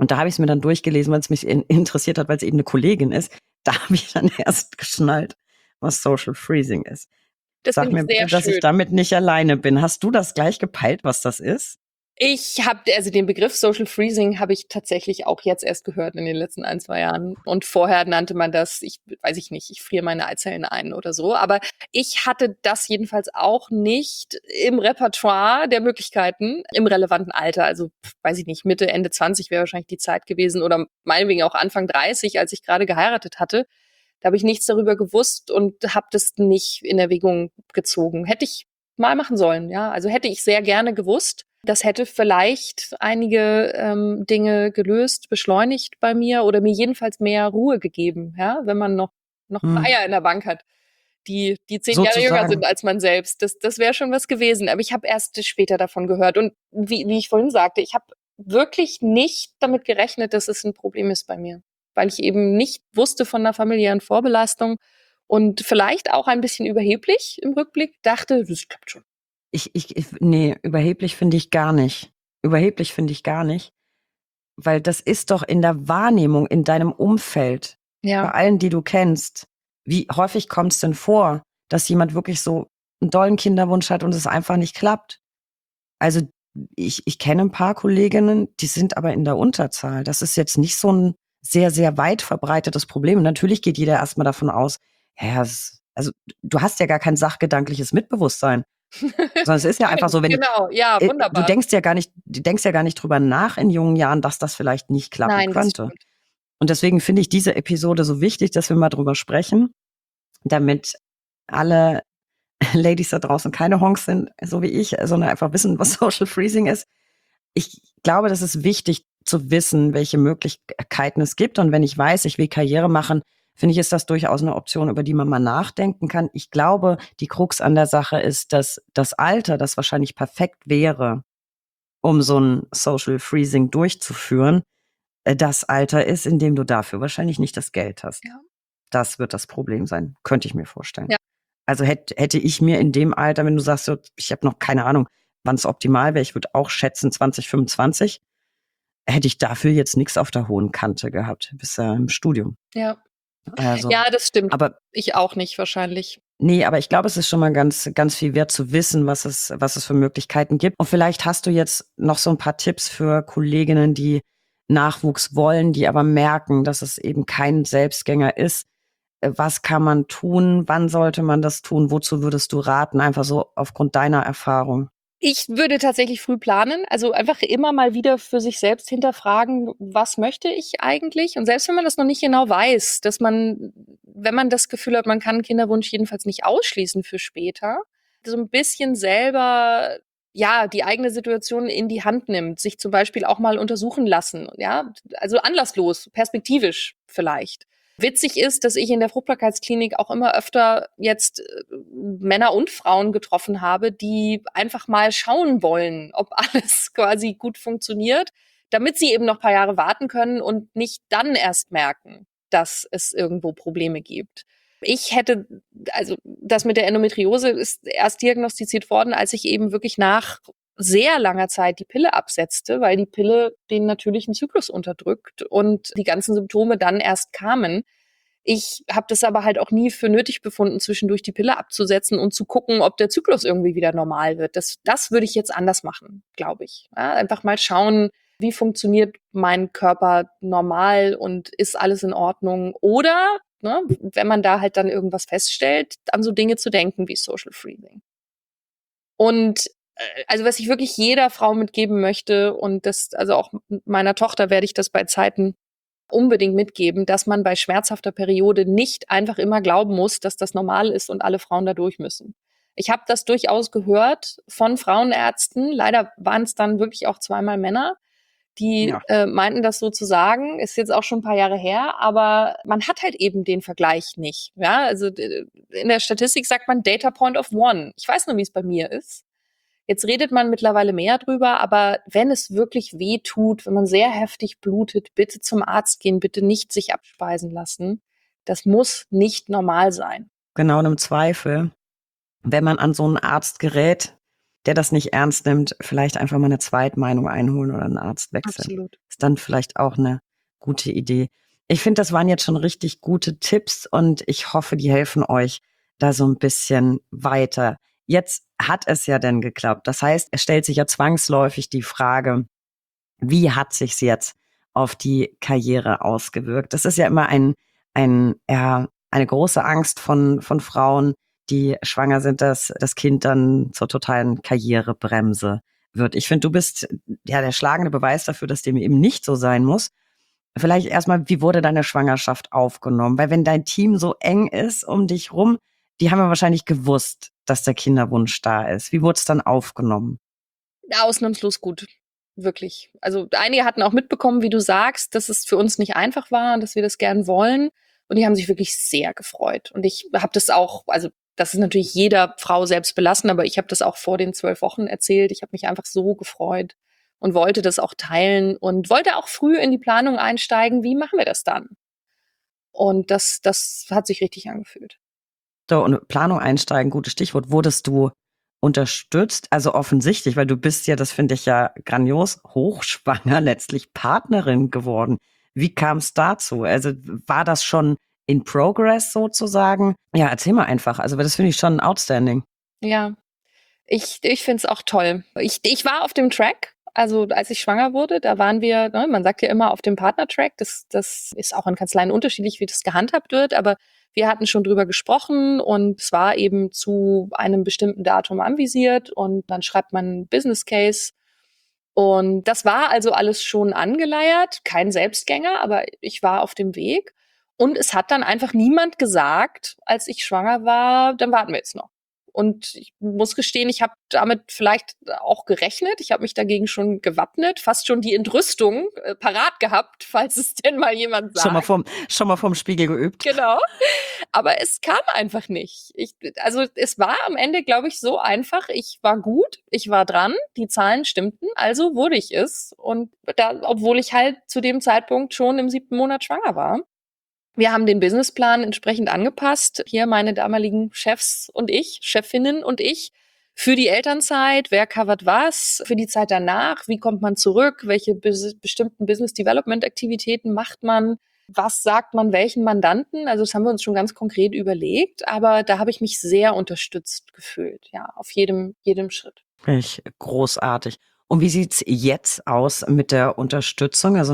Und da habe ich es mir dann durchgelesen, weil es mich interessiert hat, weil es eben eine Kollegin ist. Da habe ich dann erst geschnallt, was Social Freezing ist. Das Sag finde ich mir sehr bitte, dass ich schön. damit nicht alleine bin. Hast du das gleich gepeilt, was das ist? Ich habe, also den Begriff Social Freezing habe ich tatsächlich auch jetzt erst gehört in den letzten 1, 2 Jahren. Und vorher nannte man das, weiß ich nicht, ich friere meine Eizellen ein oder so. Aber ich hatte das jedenfalls auch nicht im Repertoire der Möglichkeiten im relevanten Alter. Also, weiß ich nicht, Mitte, Ende 20 wäre wahrscheinlich die Zeit gewesen oder meinetwegen auch Anfang 30, als ich gerade geheiratet hatte. Da habe ich nichts darüber gewusst und habe das nicht in Erwägung gezogen. Hätte ich mal machen sollen, ja. Also hätte ich sehr gerne gewusst. Das hätte vielleicht einige Dinge gelöst, beschleunigt bei mir oder mir jedenfalls mehr Ruhe gegeben, ja, wenn man noch Hm, Eier in der Bank hat, die 10 Jahre jünger sind sozusagen. als man selbst. Das wäre schon was gewesen. Aber ich habe erst später davon gehört. Und wie ich vorhin sagte, ich habe wirklich nicht damit gerechnet, dass es ein Problem ist bei mir. Weil ich eben nicht wusste von einer familiären Vorbelastung und vielleicht auch ein bisschen überheblich im Rückblick dachte, das klappt schon. Nee, überheblich finde ich gar nicht. Überheblich finde ich gar nicht. Weil das ist doch in der Wahrnehmung, in deinem Umfeld, bei Ja, allen, die du kennst. Wie häufig kommt es denn vor, dass jemand wirklich so einen dollen Kinderwunsch hat und es einfach nicht klappt? Also ich kenne ein paar Kolleginnen, die sind aber in der Unterzahl. Das ist jetzt nicht so ein sehr, sehr weit verbreitetes Problem. Und natürlich geht jeder erstmal davon aus, ja, also du hast ja gar kein sachgedankliches Mitbewusstsein, sondern es ist ja einfach stimmt, so, wenn genau. Ja, du wunderbar. denkst ja gar nicht drüber nach in jungen Jahren, dass das vielleicht nicht klappen Nein, das könnte. stimmt. Und deswegen finde ich diese Episode so wichtig, dass wir mal drüber sprechen, damit alle Ladies da draußen keine Honks sind, so wie ich, sondern einfach wissen, was Social Freezing ist. Ich glaube, das ist wichtig zu wissen, welche Möglichkeiten es gibt. Und wenn ich weiß, ich will Karriere machen, finde ich, ist das durchaus eine Option, über die man mal nachdenken kann. Ich glaube, die Krux an der Sache ist, dass das Alter, das wahrscheinlich perfekt wäre, um so ein Social Freezing durchzuführen, das Alter ist, in dem du dafür wahrscheinlich nicht das Geld hast. Ja, Das wird das Problem sein, könnte ich mir vorstellen. ja. Also hätte ich mir in dem Alter, wenn du sagst, so, ich habe noch keine Ahnung, wann es optimal wäre, ich würde auch schätzen 2025, hätte ich dafür jetzt nichts auf der hohen Kante gehabt, bis im Studium. Ja. Also, Ja, das stimmt. aber Ich auch nicht wahrscheinlich. nee, aber ich glaube, es ist schon mal ganz, ganz viel wert zu wissen, was es für Möglichkeiten gibt. Und vielleicht hast du jetzt noch so ein paar Tipps für Kolleginnen, die Nachwuchs wollen, die aber merken, dass es eben kein Selbstgänger ist. Was kann man tun? Wann sollte man das tun? Wozu würdest du raten? Einfach so aufgrund deiner Erfahrung. Ich würde tatsächlich früh planen, also einfach immer mal wieder für sich selbst hinterfragen, was möchte ich eigentlich? Und selbst wenn man das noch nicht genau weiß, dass man, wenn man das Gefühl hat, man kann einen Kinderwunsch jedenfalls nicht ausschließen für später, so ein bisschen selber ja, die eigene Situation in die Hand nimmt, sich zum Beispiel auch mal untersuchen lassen, ja, also anlasslos, perspektivisch vielleicht. Witzig ist, dass ich in der Fruchtbarkeitsklinik auch immer öfter jetzt Männer und Frauen getroffen habe, die einfach mal schauen wollen, ob alles quasi gut funktioniert, damit sie eben noch ein paar Jahre warten können und nicht dann erst merken, dass es irgendwo Probleme gibt. Ich hätte, also das mit der Endometriose ist erst diagnostiziert worden, als ich eben wirklich nach sehr langer Zeit die Pille absetzte, weil die Pille den natürlichen Zyklus unterdrückt und die ganzen Symptome dann erst kamen. Ich habe das aber halt auch nie für nötig befunden, zwischendurch die Pille abzusetzen und zu gucken, ob der Zyklus irgendwie wieder normal wird. Das würde ich jetzt anders machen, glaube ich. Ja, einfach mal schauen, wie funktioniert mein Körper normal und ist alles in Ordnung? Oder, ne, wenn man da halt dann irgendwas feststellt, an so Dinge zu denken wie Social Freezing. Und also was ich wirklich jeder Frau mitgeben möchte und das, also auch meiner Tochter werde ich das bei Zeiten unbedingt mitgeben, dass man bei schmerzhafter Periode nicht einfach immer glauben muss, dass das normal ist und alle Frauen da durch müssen. Ich habe das durchaus gehört von Frauenärzten. Leider waren es dann wirklich auch zweimal Männer, die Ja. meinten das so zu sagen. Ist jetzt auch schon ein paar Jahre her, aber man hat halt eben den Vergleich nicht. Ja, also in der Statistik sagt man Data Point of One. Ich weiß nur, wie es bei mir ist. Jetzt redet man mittlerweile mehr drüber, aber wenn es wirklich weh tut, wenn man sehr heftig blutet, bitte zum Arzt gehen, bitte nicht sich abspeisen lassen. Das muss nicht normal sein. Genau, und im Zweifel, wenn man an so einen Arzt gerät, der das nicht ernst nimmt, vielleicht einfach mal eine Zweitmeinung einholen oder einen Arzt wechseln. Absolut. Ist dann vielleicht auch eine gute Idee. Ich finde, das waren jetzt schon richtig gute Tipps und ich hoffe, die helfen euch da so ein bisschen weiter. Jetzt hat es ja denn geklappt. Das heißt, es stellt sich ja zwangsläufig die Frage, wie hat sich's jetzt auf die Karriere ausgewirkt? Das ist ja immer eine große Angst von Frauen, die schwanger sind, dass das Kind dann zur totalen Karrierebremse wird. Ich finde, du bist ja der schlagende Beweis dafür, dass dem eben nicht so sein muss. Vielleicht erstmal, wie wurde deine Schwangerschaft aufgenommen? Weil wenn dein Team so eng ist um dich rum, die haben ja wahrscheinlich gewusst, dass der Kinderwunsch da ist. Wie wurde es dann aufgenommen? Ausnahmslos gut. Wirklich. Also einige hatten auch mitbekommen, wie du sagst, dass es für uns nicht einfach war und dass wir das gern wollen. Und die haben sich wirklich sehr gefreut. Und ich habe das auch, also das ist natürlich jeder Frau selbst belassen, aber ich habe das auch vor den 12 Wochen erzählt. Ich habe mich einfach so gefreut und wollte das auch teilen und wollte auch früh in die Planung einsteigen. Wie machen wir das dann? Und das hat sich richtig angefühlt. So, und Planung einsteigen, gutes Stichwort. Wurdest du unterstützt? Also offensichtlich, weil du bist ja, das finde ich ja grandios, hochschwanger, letztlich Partnerin geworden. Wie kam es dazu? Also war das schon in progress sozusagen? Ja, erzähl mal einfach. Also das finde ich schon outstanding. Ja, ich finde es auch toll. Ich war auf dem Track. Also als ich schwanger wurde, da waren wir, ne, man sagt ja immer auf dem Partner-Track, das ist auch in Kanzleien unterschiedlich, wie das gehandhabt wird, aber wir hatten schon drüber gesprochen und es war eben zu einem bestimmten Datum anvisiert und dann schreibt man einen Business Case und das war also alles schon angeleiert, kein Selbstgänger, aber ich war auf dem Weg und es hat dann einfach niemand gesagt, als ich schwanger war, dann warten wir jetzt noch. Und ich muss gestehen, ich habe damit vielleicht auch gerechnet. Ich habe mich dagegen schon gewappnet, fast schon die Entrüstung parat gehabt, falls es denn mal jemand sagt. Schon mal vom Spiegel geübt. Genau. Aber es kam einfach nicht. Also es war am Ende, glaube ich, so einfach. Ich war gut, ich war dran, die Zahlen stimmten, also wurde ich es. Und da, obwohl ich halt zu dem Zeitpunkt schon im 7. Monat schwanger war. Wir haben den Businessplan entsprechend angepasst. Hier meine damaligen Chefs und ich, Chefinnen und ich, für die Elternzeit, wer covert was, für die Zeit danach, wie kommt man zurück, welche bestimmten Business Development Aktivitäten macht man, was sagt man welchen Mandanten. Also das haben wir uns schon ganz konkret überlegt, aber da habe ich mich sehr unterstützt gefühlt, ja, auf jedem Schritt. Echt großartig. Und wie sieht's jetzt aus mit der Unterstützung? Also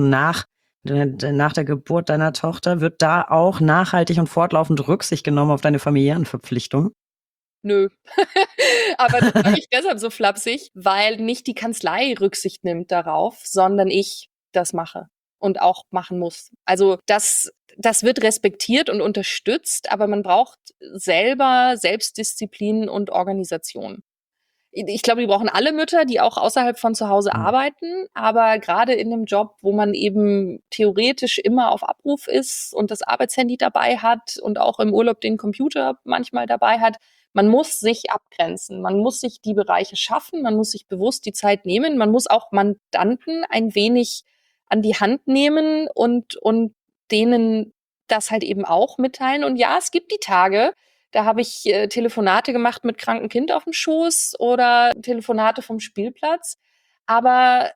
nach der Geburt deiner Tochter wird da auch nachhaltig und fortlaufend Rücksicht genommen auf deine familiären Verpflichtungen? Nö. Aber das sage ich deshalb so flapsig, weil nicht die Kanzlei Rücksicht nimmt darauf, sondern ich das mache und auch machen muss. Also das wird respektiert und unterstützt, aber man braucht selber Selbstdisziplin und Organisation. Ich glaube, die brauchen alle Mütter, die auch außerhalb von zu Hause arbeiten, aber gerade in einem Job, wo man eben theoretisch immer auf Abruf ist und das Arbeitshandy dabei hat und auch im Urlaub den Computer manchmal dabei hat, man muss sich abgrenzen, man muss sich die Bereiche schaffen, man muss sich bewusst die Zeit nehmen, man muss auch Mandanten ein wenig an die Hand nehmen und denen das halt eben auch mitteilen. Und ja, es gibt die Tage, da habe ich Telefonate gemacht mit krankem Kind auf dem Schoß oder Telefonate vom Spielplatz. Aber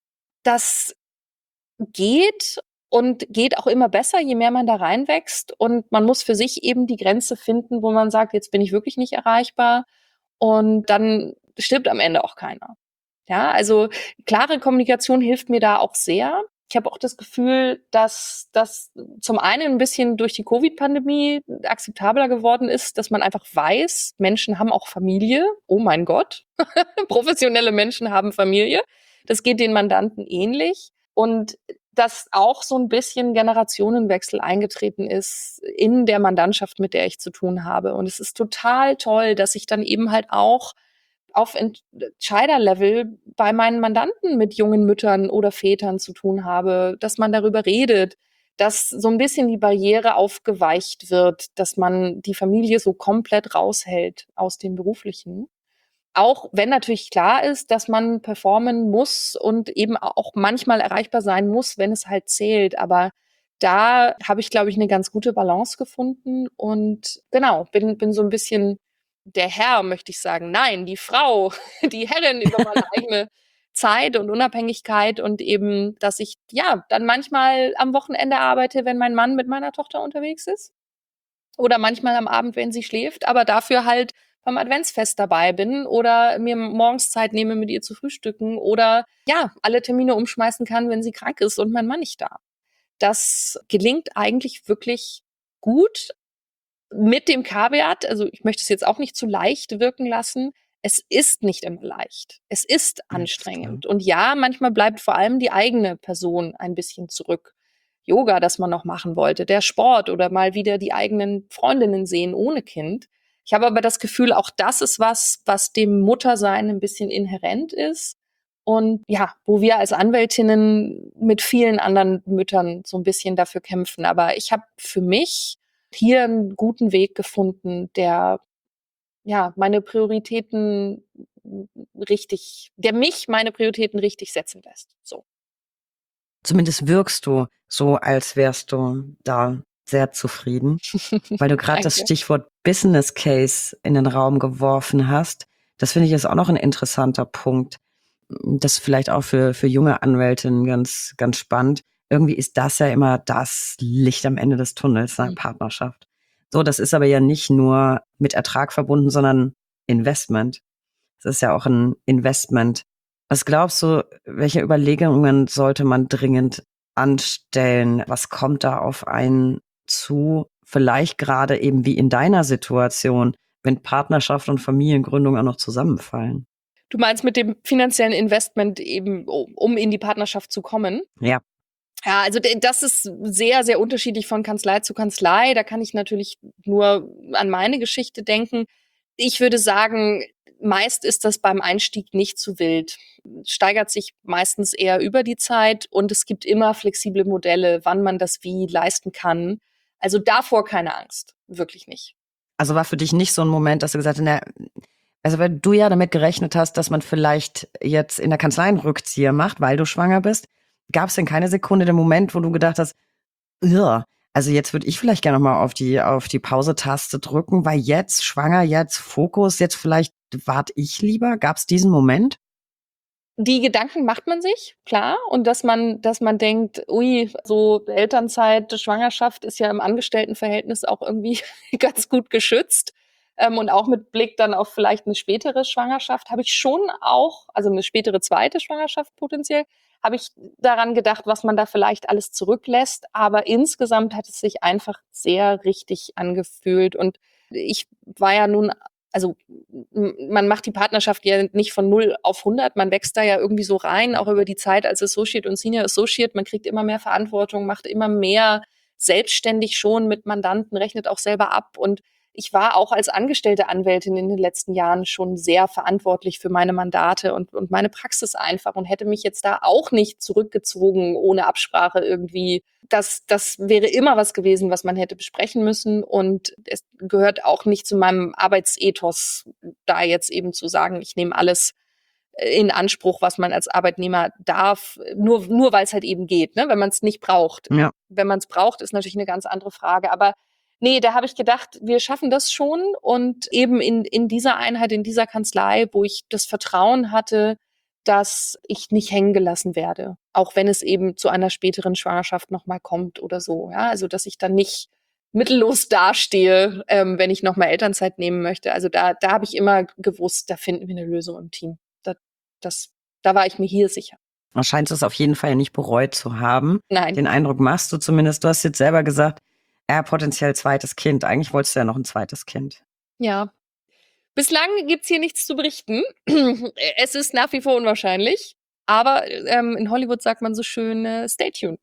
das geht und geht auch immer besser, je mehr man da reinwächst. Und man muss für sich eben die Grenze finden, wo man sagt, jetzt bin ich wirklich nicht erreichbar. Und dann stirbt am Ende auch keiner. Ja, also klare Kommunikation hilft mir da auch sehr. Ich habe auch das Gefühl, dass das zum einen ein bisschen durch die Covid-Pandemie akzeptabler geworden ist, dass man einfach weiß, Menschen haben auch Familie. Oh mein Gott, professionelle Menschen haben Familie. Das geht den Mandanten ähnlich. Und dass auch so ein bisschen Generationenwechsel eingetreten ist in der Mandantschaft, mit der ich zu tun habe. Und es ist total toll, dass ich dann eben halt auch auf Entscheiderlevel bei meinen Mandanten mit jungen Müttern oder Vätern zu tun habe, dass man darüber redet, dass so ein bisschen die Barriere aufgeweicht wird, dass man die Familie so komplett raushält aus dem Beruflichen. Auch wenn natürlich klar ist, dass man performen muss und eben auch manchmal erreichbar sein muss, wenn es halt zählt. Aber da habe ich, glaube ich, eine ganz gute Balance gefunden und genau, bin so ein bisschen der Herr, möchte ich sagen, nein, die Frau, die Herrin über meine eigene Zeit und Unabhängigkeit und eben, dass ich ja dann manchmal am Wochenende arbeite, wenn mein Mann mit meiner Tochter unterwegs ist oder manchmal am Abend, wenn sie schläft, aber dafür halt beim Adventsfest dabei bin oder mir morgens Zeit nehme, mit ihr zu frühstücken oder ja, alle Termine umschmeißen kann, wenn sie krank ist und mein Mann nicht da. Das gelingt eigentlich wirklich gut mit dem Kaviar, also ich möchte es jetzt auch nicht zu leicht wirken lassen. Es ist nicht immer leicht. Es ist Ja, das ist klar. anstrengend. Und ja, manchmal bleibt vor allem die eigene Person ein bisschen zurück. Yoga, das man noch machen wollte, der Sport oder mal wieder die eigenen Freundinnen sehen ohne Kind. Ich habe aber das Gefühl, auch das ist was dem Muttersein ein bisschen inhärent ist. Und ja, wo wir als Anwältinnen mit vielen anderen Müttern so ein bisschen dafür kämpfen. Aber ich habe für mich hier einen guten Weg gefunden, der ja der mich meine Prioritäten richtig setzen lässt. So. Zumindest wirkst du so, als wärst du da sehr zufrieden, weil du gerade das Danke. Stichwort Business Case in den Raum geworfen hast. Das finde ich ist auch noch ein interessanter Punkt. Das ist vielleicht auch für junge Anwältinnen ganz, ganz spannend. Irgendwie ist das ja immer das Licht am Ende des Tunnels, eine Mhm. Partnerschaft. So, das ist aber ja nicht nur mit Ertrag verbunden, sondern Investment. Das ist ja auch ein Investment. Was glaubst du, welche Überlegungen sollte man dringend anstellen? Was kommt da auf einen zu? Vielleicht gerade eben wie in deiner Situation, wenn Partnerschaft und Familiengründung auch noch zusammenfallen. Du meinst mit dem finanziellen Investment eben, um in die Partnerschaft zu kommen? Ja. Ja, also das ist sehr, sehr unterschiedlich von Kanzlei zu Kanzlei. Da kann ich natürlich nur an meine Geschichte denken. Ich würde sagen, meist ist das beim Einstieg nicht zu wild. Steigert sich meistens eher über die Zeit und es gibt immer flexible Modelle, wann man das wie leisten kann. Also davor keine Angst, wirklich nicht. Also war für dich nicht so ein Moment, dass du gesagt hast, na, also weil du ja damit gerechnet hast, dass man vielleicht jetzt in der Kanzlei einen Rückzieher macht, weil du schwanger bist. Gab es denn keine Sekunde den Moment, wo du gedacht hast, ja, also jetzt würde ich vielleicht gerne noch mal auf die Pause-Taste drücken, weil jetzt schwanger, jetzt Fokus, jetzt vielleicht warte ich lieber. Gab es diesen Moment? Die Gedanken macht man sich, klar. Und dass man denkt, ui, so Elternzeit, Schwangerschaft ist ja im Angestelltenverhältnis auch irgendwie ganz gut geschützt. Und auch mit Blick dann auf vielleicht eine spätere Schwangerschaft habe ich schon auch, also eine spätere zweite Schwangerschaft potenziell, habe ich daran gedacht, was man da vielleicht alles zurücklässt. Aber insgesamt hat es sich einfach sehr richtig angefühlt. Und ich war ja nun, also man macht die Partnerschaft ja nicht von 0 auf 100, man wächst da ja irgendwie so rein, auch über die Zeit als Associate und Senior Associate, man kriegt immer mehr Verantwortung, macht immer mehr selbstständig schon mit Mandanten, rechnet auch selber ab und ich war auch als angestellte Anwältin in den letzten Jahren schon sehr verantwortlich für meine Mandate und meine Praxis einfach und hätte mich jetzt da auch nicht zurückgezogen ohne Absprache irgendwie. Das wäre immer was gewesen, was man hätte besprechen müssen und es gehört auch nicht zu meinem Arbeitsethos, da jetzt eben zu sagen, ich nehme alles in Anspruch, was man als Arbeitnehmer darf, nur weil es halt eben geht, ne? Wenn man es nicht braucht. Ja. Wenn man es braucht, ist natürlich eine ganz andere Frage. Aber nee, da habe ich gedacht, wir schaffen das schon. Und eben in dieser Einheit, in dieser Kanzlei, wo ich das Vertrauen hatte, dass ich nicht hängen gelassen werde, auch wenn es eben zu einer späteren Schwangerschaft nochmal kommt oder so. Ja, also dass ich dann nicht mittellos dastehe, wenn ich nochmal Elternzeit nehmen möchte. Also da habe ich immer gewusst, da finden wir eine Lösung im Team. Das, da war ich mir hier sicher. Man scheint es auf jeden Fall nicht bereut zu haben. Nein. Den Eindruck machst du zumindest. Du hast jetzt selber gesagt, potenziell zweites Kind. Eigentlich wolltest du ja noch ein zweites Kind. Ja. Bislang gibt's hier nichts zu berichten. Es ist nach wie vor unwahrscheinlich. Aber in Hollywood sagt man so schön, stay tuned.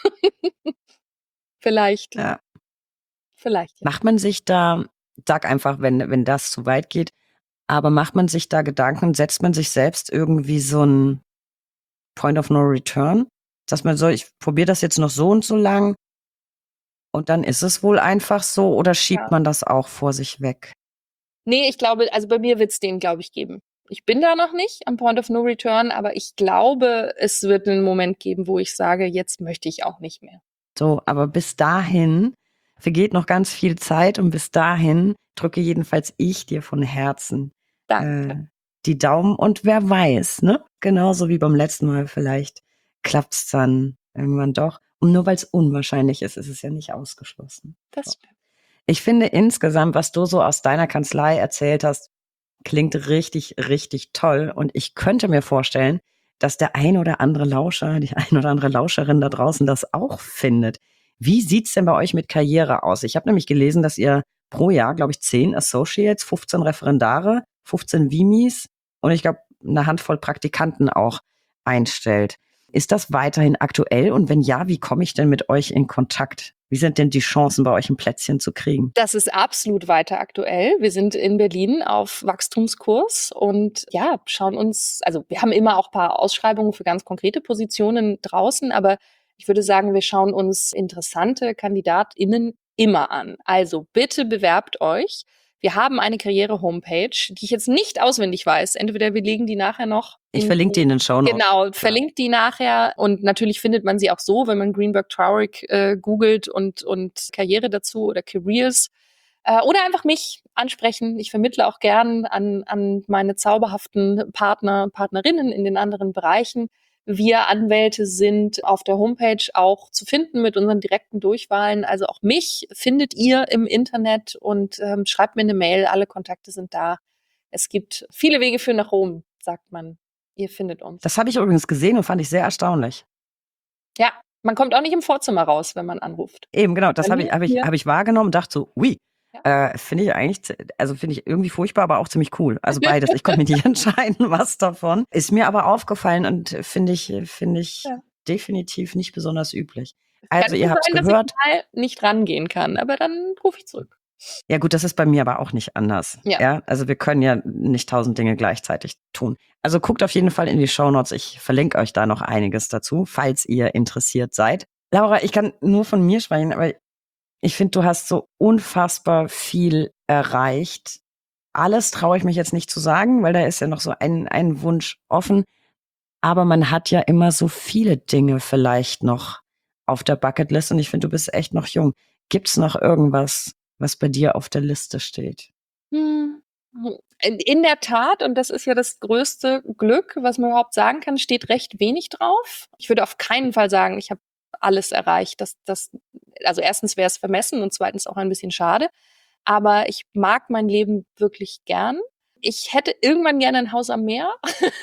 Vielleicht, Ja. vielleicht, ja. Macht man sich da, sag einfach, wenn das zu weit geht, aber macht man sich da Gedanken, setzt man sich selbst irgendwie so ein Point of No Return? Dass man so, ich probiere das jetzt noch so und so lang und dann ist es wohl einfach so oder schiebt Ja. man das auch vor sich weg? Nee, ich glaube, also bei mir wird's den, glaube ich, geben. Ich bin da noch nicht am Point of No Return, aber ich glaube, es wird einen Moment geben, wo ich sage, jetzt möchte ich auch nicht mehr. So, aber bis dahin vergeht noch ganz viel Zeit und bis dahin drücke jedenfalls ich dir von Herzen die Daumen und wer weiß, ne? Genauso wie beim letzten Mal, vielleicht klappt's dann irgendwann doch. Und nur weil es unwahrscheinlich ist, ist es ja nicht ausgeschlossen. Das stimmt. Ich finde insgesamt, was du so aus deiner Kanzlei erzählt hast, klingt richtig, richtig toll. Und ich könnte mir vorstellen, dass der ein oder andere Lauscher, die ein oder andere Lauscherin da draußen das auch findet. Wie sieht's denn bei euch mit Karriere aus? Ich habe nämlich gelesen, dass ihr pro Jahr, glaube ich, 10 Associates, 15 Referendare, 15 Vimis und ich glaube, eine Handvoll Praktikanten auch einstellt. Ist das weiterhin aktuell? Und wenn ja, wie komme ich denn mit euch in Kontakt? Wie sind denn die Chancen, bei euch ein Plätzchen zu kriegen? Das ist absolut weiter aktuell. Wir sind in Berlin auf Wachstumskurs und ja, schauen uns, also wir haben immer auch ein paar Ausschreibungen für ganz konkrete Positionen draußen, aber ich würde sagen, wir schauen uns interessante KandidatInnen immer an. Also bitte bewerbt euch. Wir haben eine Karriere-Homepage, die ich jetzt nicht auswendig weiß. Entweder wir legen die nachher noch. Ich verlinke die in den Shownotes. Genau, verlinkt die nachher. Und natürlich findet man sie auch so, wenn man Greenberg Traurig googelt und Karriere dazu oder Careers. Oder einfach mich ansprechen. Ich vermittle auch gern an meine zauberhaften Partnerinnen in den anderen Bereichen. Wir Anwälte sind auf der Homepage auch zu finden mit unseren direkten Durchwahlen. Also auch mich findet ihr im Internet und schreibt mir eine Mail. Alle Kontakte sind da. Es gibt viele Wege für nach Rom, sagt man. Ihr findet uns. Das habe ich übrigens gesehen und fand ich sehr erstaunlich. Ja, man kommt auch nicht im Vorzimmer raus, wenn man anruft. Eben, genau. Das habe ich wahrgenommen und dachte so, ui. Ja. Finde ich irgendwie furchtbar, aber auch ziemlich cool. Also beides. Ich konnte mich nicht entscheiden, was davon. Ist mir aber aufgefallen und finde ich definitiv nicht besonders üblich. Also ihr habt es gehört. Dass ich mal nicht rangehen kann, aber dann rufe ich zurück. Ja gut, das ist bei mir aber auch nicht anders. Ja. Also wir können ja nicht 1000 Dinge gleichzeitig tun. Also guckt auf jeden Fall in die Shownotes. Ich verlinke euch da noch einiges dazu, falls ihr interessiert seid. Laura, ich kann nur von mir sprechen, aber ich finde, du hast so unfassbar viel erreicht. Alles traue ich mich jetzt nicht zu sagen, weil da ist ja noch so ein Wunsch offen. Aber man hat ja immer so viele Dinge vielleicht noch auf der Bucketlist und ich finde, du bist echt noch jung. Gibt's noch irgendwas, was bei dir auf der Liste steht? In der Tat, und das ist ja das größte Glück, was man überhaupt sagen kann, steht recht wenig drauf. Ich würde auf keinen Fall sagen, ich habe alles erreicht. Also erstens wäre es vermessen und zweitens auch ein bisschen schade. Aber ich mag mein Leben wirklich gern. Ich hätte irgendwann gerne ein Haus am Meer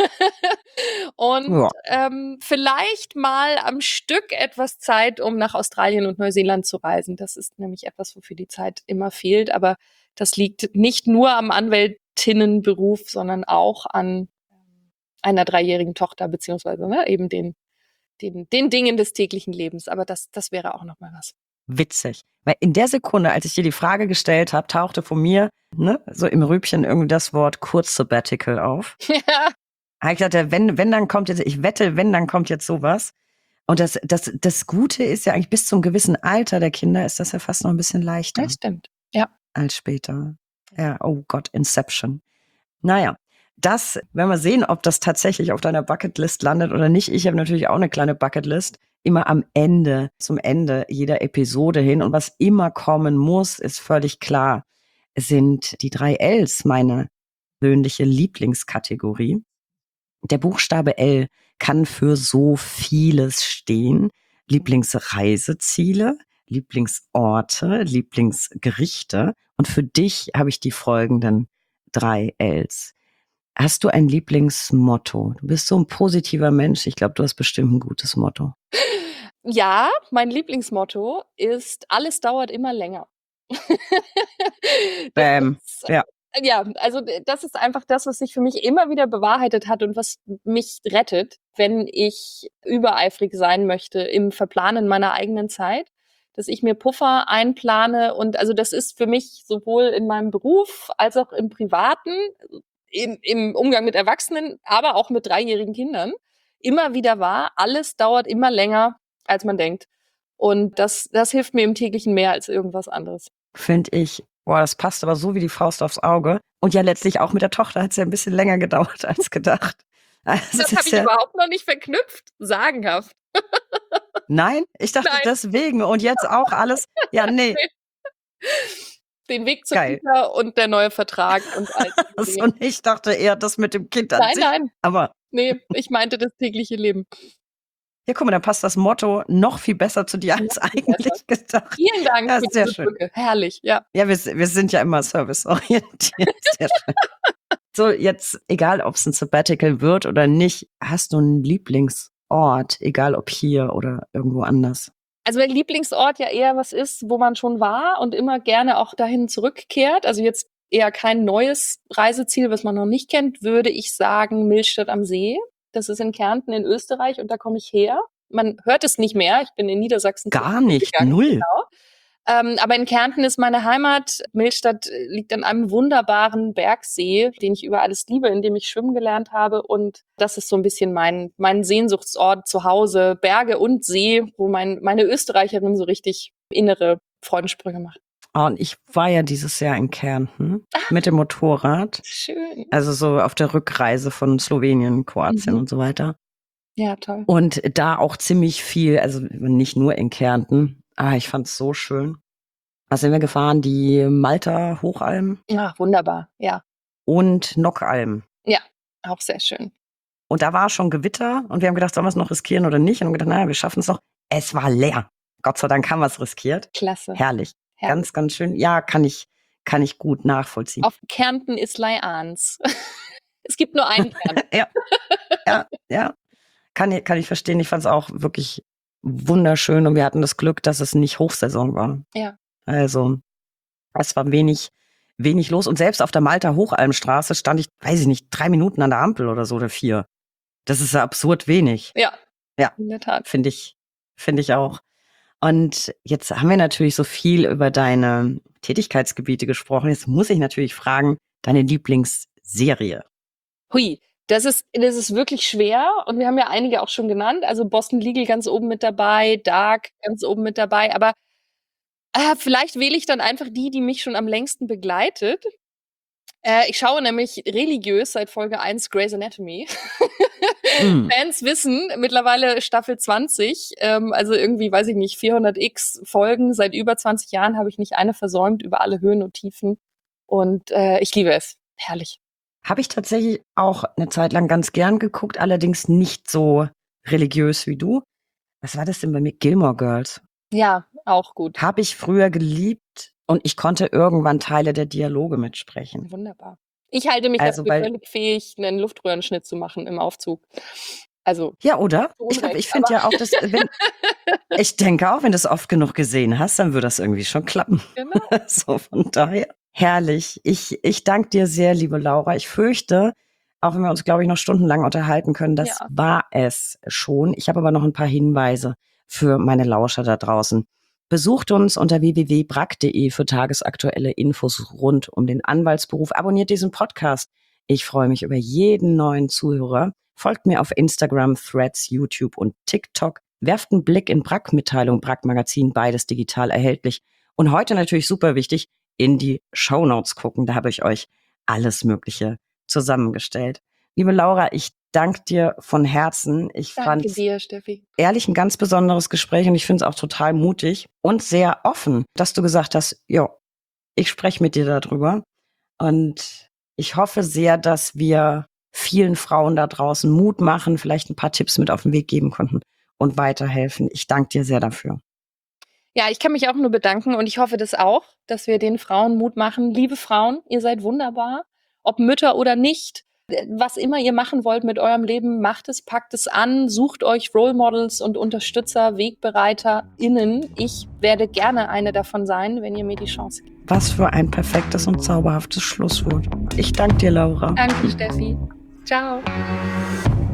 und vielleicht mal am Stück etwas Zeit, um nach Australien und Neuseeland zu reisen. Das ist nämlich etwas, wofür die Zeit immer fehlt. Aber das liegt nicht nur am Anwältinnenberuf, sondern auch an einer 3-jährigen Tochter, beziehungsweise eben den Dingen des täglichen Lebens. Aber das wäre auch noch mal was. Witzig. Weil in der Sekunde, als ich dir die Frage gestellt habe, tauchte von mir, so im Rübchen irgendwie das Wort Kurz-Sabbatical auf. Ja. Habe ich gedacht, wenn dann kommt jetzt, ich wette, wenn dann kommt jetzt sowas. Und das Gute ist ja eigentlich bis zum gewissen Alter der Kinder ist das ja fast noch ein bisschen leichter. Das stimmt, ja. Als später. Ja, oh Gott, Inception. Naja, das werden wir sehen, ob das tatsächlich auf deiner Bucketlist landet oder nicht. Ich habe natürlich auch eine kleine Bucketlist. Immer am Ende, zum Ende jeder Episode hin. Und was immer kommen muss, ist völlig klar, sind die 3 Ls meine persönliche Lieblingskategorie. Der Buchstabe L kann für so vieles stehen. Lieblingsreiseziele, Lieblingsorte, Lieblingsgerichte. Und für dich habe ich die folgenden 3 Ls. Hast du ein Lieblingsmotto? Du bist so ein positiver Mensch. Ich glaube, du hast bestimmt ein gutes Motto. Ja, mein Lieblingsmotto ist, alles dauert immer länger. Bäm. Ja. Ja, also das ist einfach das, was sich für mich immer wieder bewahrheitet hat und was mich rettet, wenn ich übereifrig sein möchte im Verplanen meiner eigenen Zeit, dass ich mir Puffer einplane. Und also das ist für mich sowohl in meinem Beruf als auch im Privaten, im Umgang mit Erwachsenen, aber auch mit 3-jährigen Kindern immer wieder wahr. Alles dauert immer länger, als man denkt. Und das hilft mir im täglichen mehr als irgendwas anderes. Finde ich, boah, das passt aber so wie die Faust aufs Auge. Und ja, letztlich auch mit der Tochter hat es ja ein bisschen länger gedauert als gedacht. Also das habe ich überhaupt noch nicht verknüpft, sagenhaft. Nein, ich dachte deswegen und jetzt auch alles. Ja, nee. Den Weg zur Geil. Kita und der neue Vertrag und all das. Und ich dachte eher das mit dem Kind an sich. Nein. Aber Nee, ich meinte das tägliche Leben. ja, guck mal, dann passt das Motto noch viel besser zu dir als eigentlich gedacht. Vielen Dank Ja, für sehr diese schön. Brücke. Herrlich, ja. Ja, wir sind ja immer serviceorientiert. Sehr schön. So, jetzt, egal ob es ein Sabbatical wird oder nicht, hast du einen Lieblingsort, egal ob hier oder irgendwo anders? Also mein Lieblingsort ja eher was ist, wo man schon war und immer gerne auch dahin zurückkehrt. Also jetzt eher kein neues Reiseziel, was man noch nicht kennt, würde ich sagen Millstatt am See. Das ist in Kärnten in Österreich und da komme ich her. Man hört es nicht mehr. Ich bin in Niedersachsen Gar nicht, gegangen, null. Genau. Aber in Kärnten ist meine Heimat. Millstatt liegt an einem wunderbaren Bergsee, den ich über alles liebe, in dem ich schwimmen gelernt habe. Und das ist so ein bisschen mein Sehnsuchtsort zu Hause. Berge und See, wo meine Österreicherin so richtig innere Freudensprünge macht. Und ich war ja dieses Jahr in Kärnten mit dem Motorrad. Schön. Also so auf der Rückreise von Slowenien, Kroatien und so weiter. Ja, toll. Und da auch ziemlich viel, also nicht nur in Kärnten. Ich fand's so schön. Da sind wir gefahren, die Malta Hochalm Ja, wunderbar. Ja, und Nockalm. auch sehr schön. Und da war schon Gewitter und wir haben gedacht, sollen wir es noch riskieren oder nicht? Und haben gedacht, naja, wir schaffen es noch. Es war leer. Gott sei Dank haben wir es riskiert. Klasse. Herrlich. Herrlich. Ganz, ganz schön. Ja, kann ich gut nachvollziehen. Auf Kärnten ist Leians. Es gibt nur einen Kärnten. Ja. Kann ich verstehen. Ich fand es auch wirklich wunderschön und wir hatten das Glück, dass es nicht Hochsaison war. Ja. Also, es war wenig los. Und selbst auf der Malta Hochalmstraße stand ich, weiß ich nicht, 3 Minuten an der Ampel oder so oder 4. Das ist ja absurd wenig. Ja, Ja. in der Tat. Finde ich auch. Und jetzt haben wir natürlich so viel über deine Tätigkeitsgebiete gesprochen. Jetzt muss ich natürlich fragen, deine Lieblingsserie. Hui, das ist wirklich schwer und wir haben ja einige auch schon genannt. Also Boston Legal ganz oben mit dabei, Dark ganz oben mit dabei, aber vielleicht wähle ich dann einfach die mich schon am längsten begleitet. Ich schaue nämlich religiös seit Folge 1 Grey's Anatomy. Fans wissen, mittlerweile Staffel 20, also irgendwie, weiß ich nicht, 400x Folgen. Seit über 20 Jahren habe ich nicht eine versäumt, über alle Höhen und Tiefen. Und ich liebe es. Herrlich. Habe ich tatsächlich auch eine Zeit lang ganz gern geguckt, allerdings nicht so religiös wie du. Was war das denn bei mir? Gilmore Girls. Ja, auch gut. Habe ich früher geliebt und ich konnte irgendwann Teile der Dialoge mitsprechen. Wunderbar. Ich halte mich Also, dafür völlig fähig, einen Luftröhrenschnitt zu machen im Aufzug. Also ja, oder? Unrecht, Ich finde ja auch, dass ich denke auch, wenn du es oft genug gesehen hast, dann würde das irgendwie schon klappen. Genau. So, von daher. Herrlich. Ich danke dir sehr, liebe Laura. Ich fürchte, auch wenn wir uns, glaube ich, noch stundenlang unterhalten können, das war es schon. Ich habe aber noch ein paar Hinweise für meine Lauscher da draußen. Besucht uns unter www.brack.de für tagesaktuelle Infos rund um den Anwaltsberuf. Abonniert diesen Podcast. Ich freue mich über jeden neuen Zuhörer. Folgt mir auf Instagram, Threads, YouTube und TikTok. Werft einen Blick in Brack-Mitteilung, Brack-Magazin, beides digital erhältlich. Und heute natürlich super wichtig, in die Shownotes gucken. Da habe ich euch alles Mögliche zusammengestellt. Liebe Laura, ich danke dir von Herzen. Ich fand dir, Steffi. Ehrlich ein ganz besonderes Gespräch und ich finde es auch total mutig und sehr offen, dass du gesagt hast, ja, ich spreche mit dir darüber. Und ich hoffe sehr, dass wir vielen Frauen da draußen Mut machen, vielleicht ein paar Tipps mit auf den Weg geben konnten und weiterhelfen. Ich danke dir sehr dafür. Ja, ich kann mich auch nur bedanken und ich hoffe das auch, dass wir den Frauen Mut machen. Liebe Frauen, ihr seid wunderbar, ob Mütter oder nicht. Was immer ihr machen wollt mit eurem Leben, macht es, packt es an, sucht euch Role Models und Unterstützer, WegbereiterInnen. Ich werde gerne eine davon sein, wenn ihr mir die Chance gebt. Was für ein perfektes und zauberhaftes Schlusswort. Ich danke dir, Laura. Danke, Steffi. Ciao.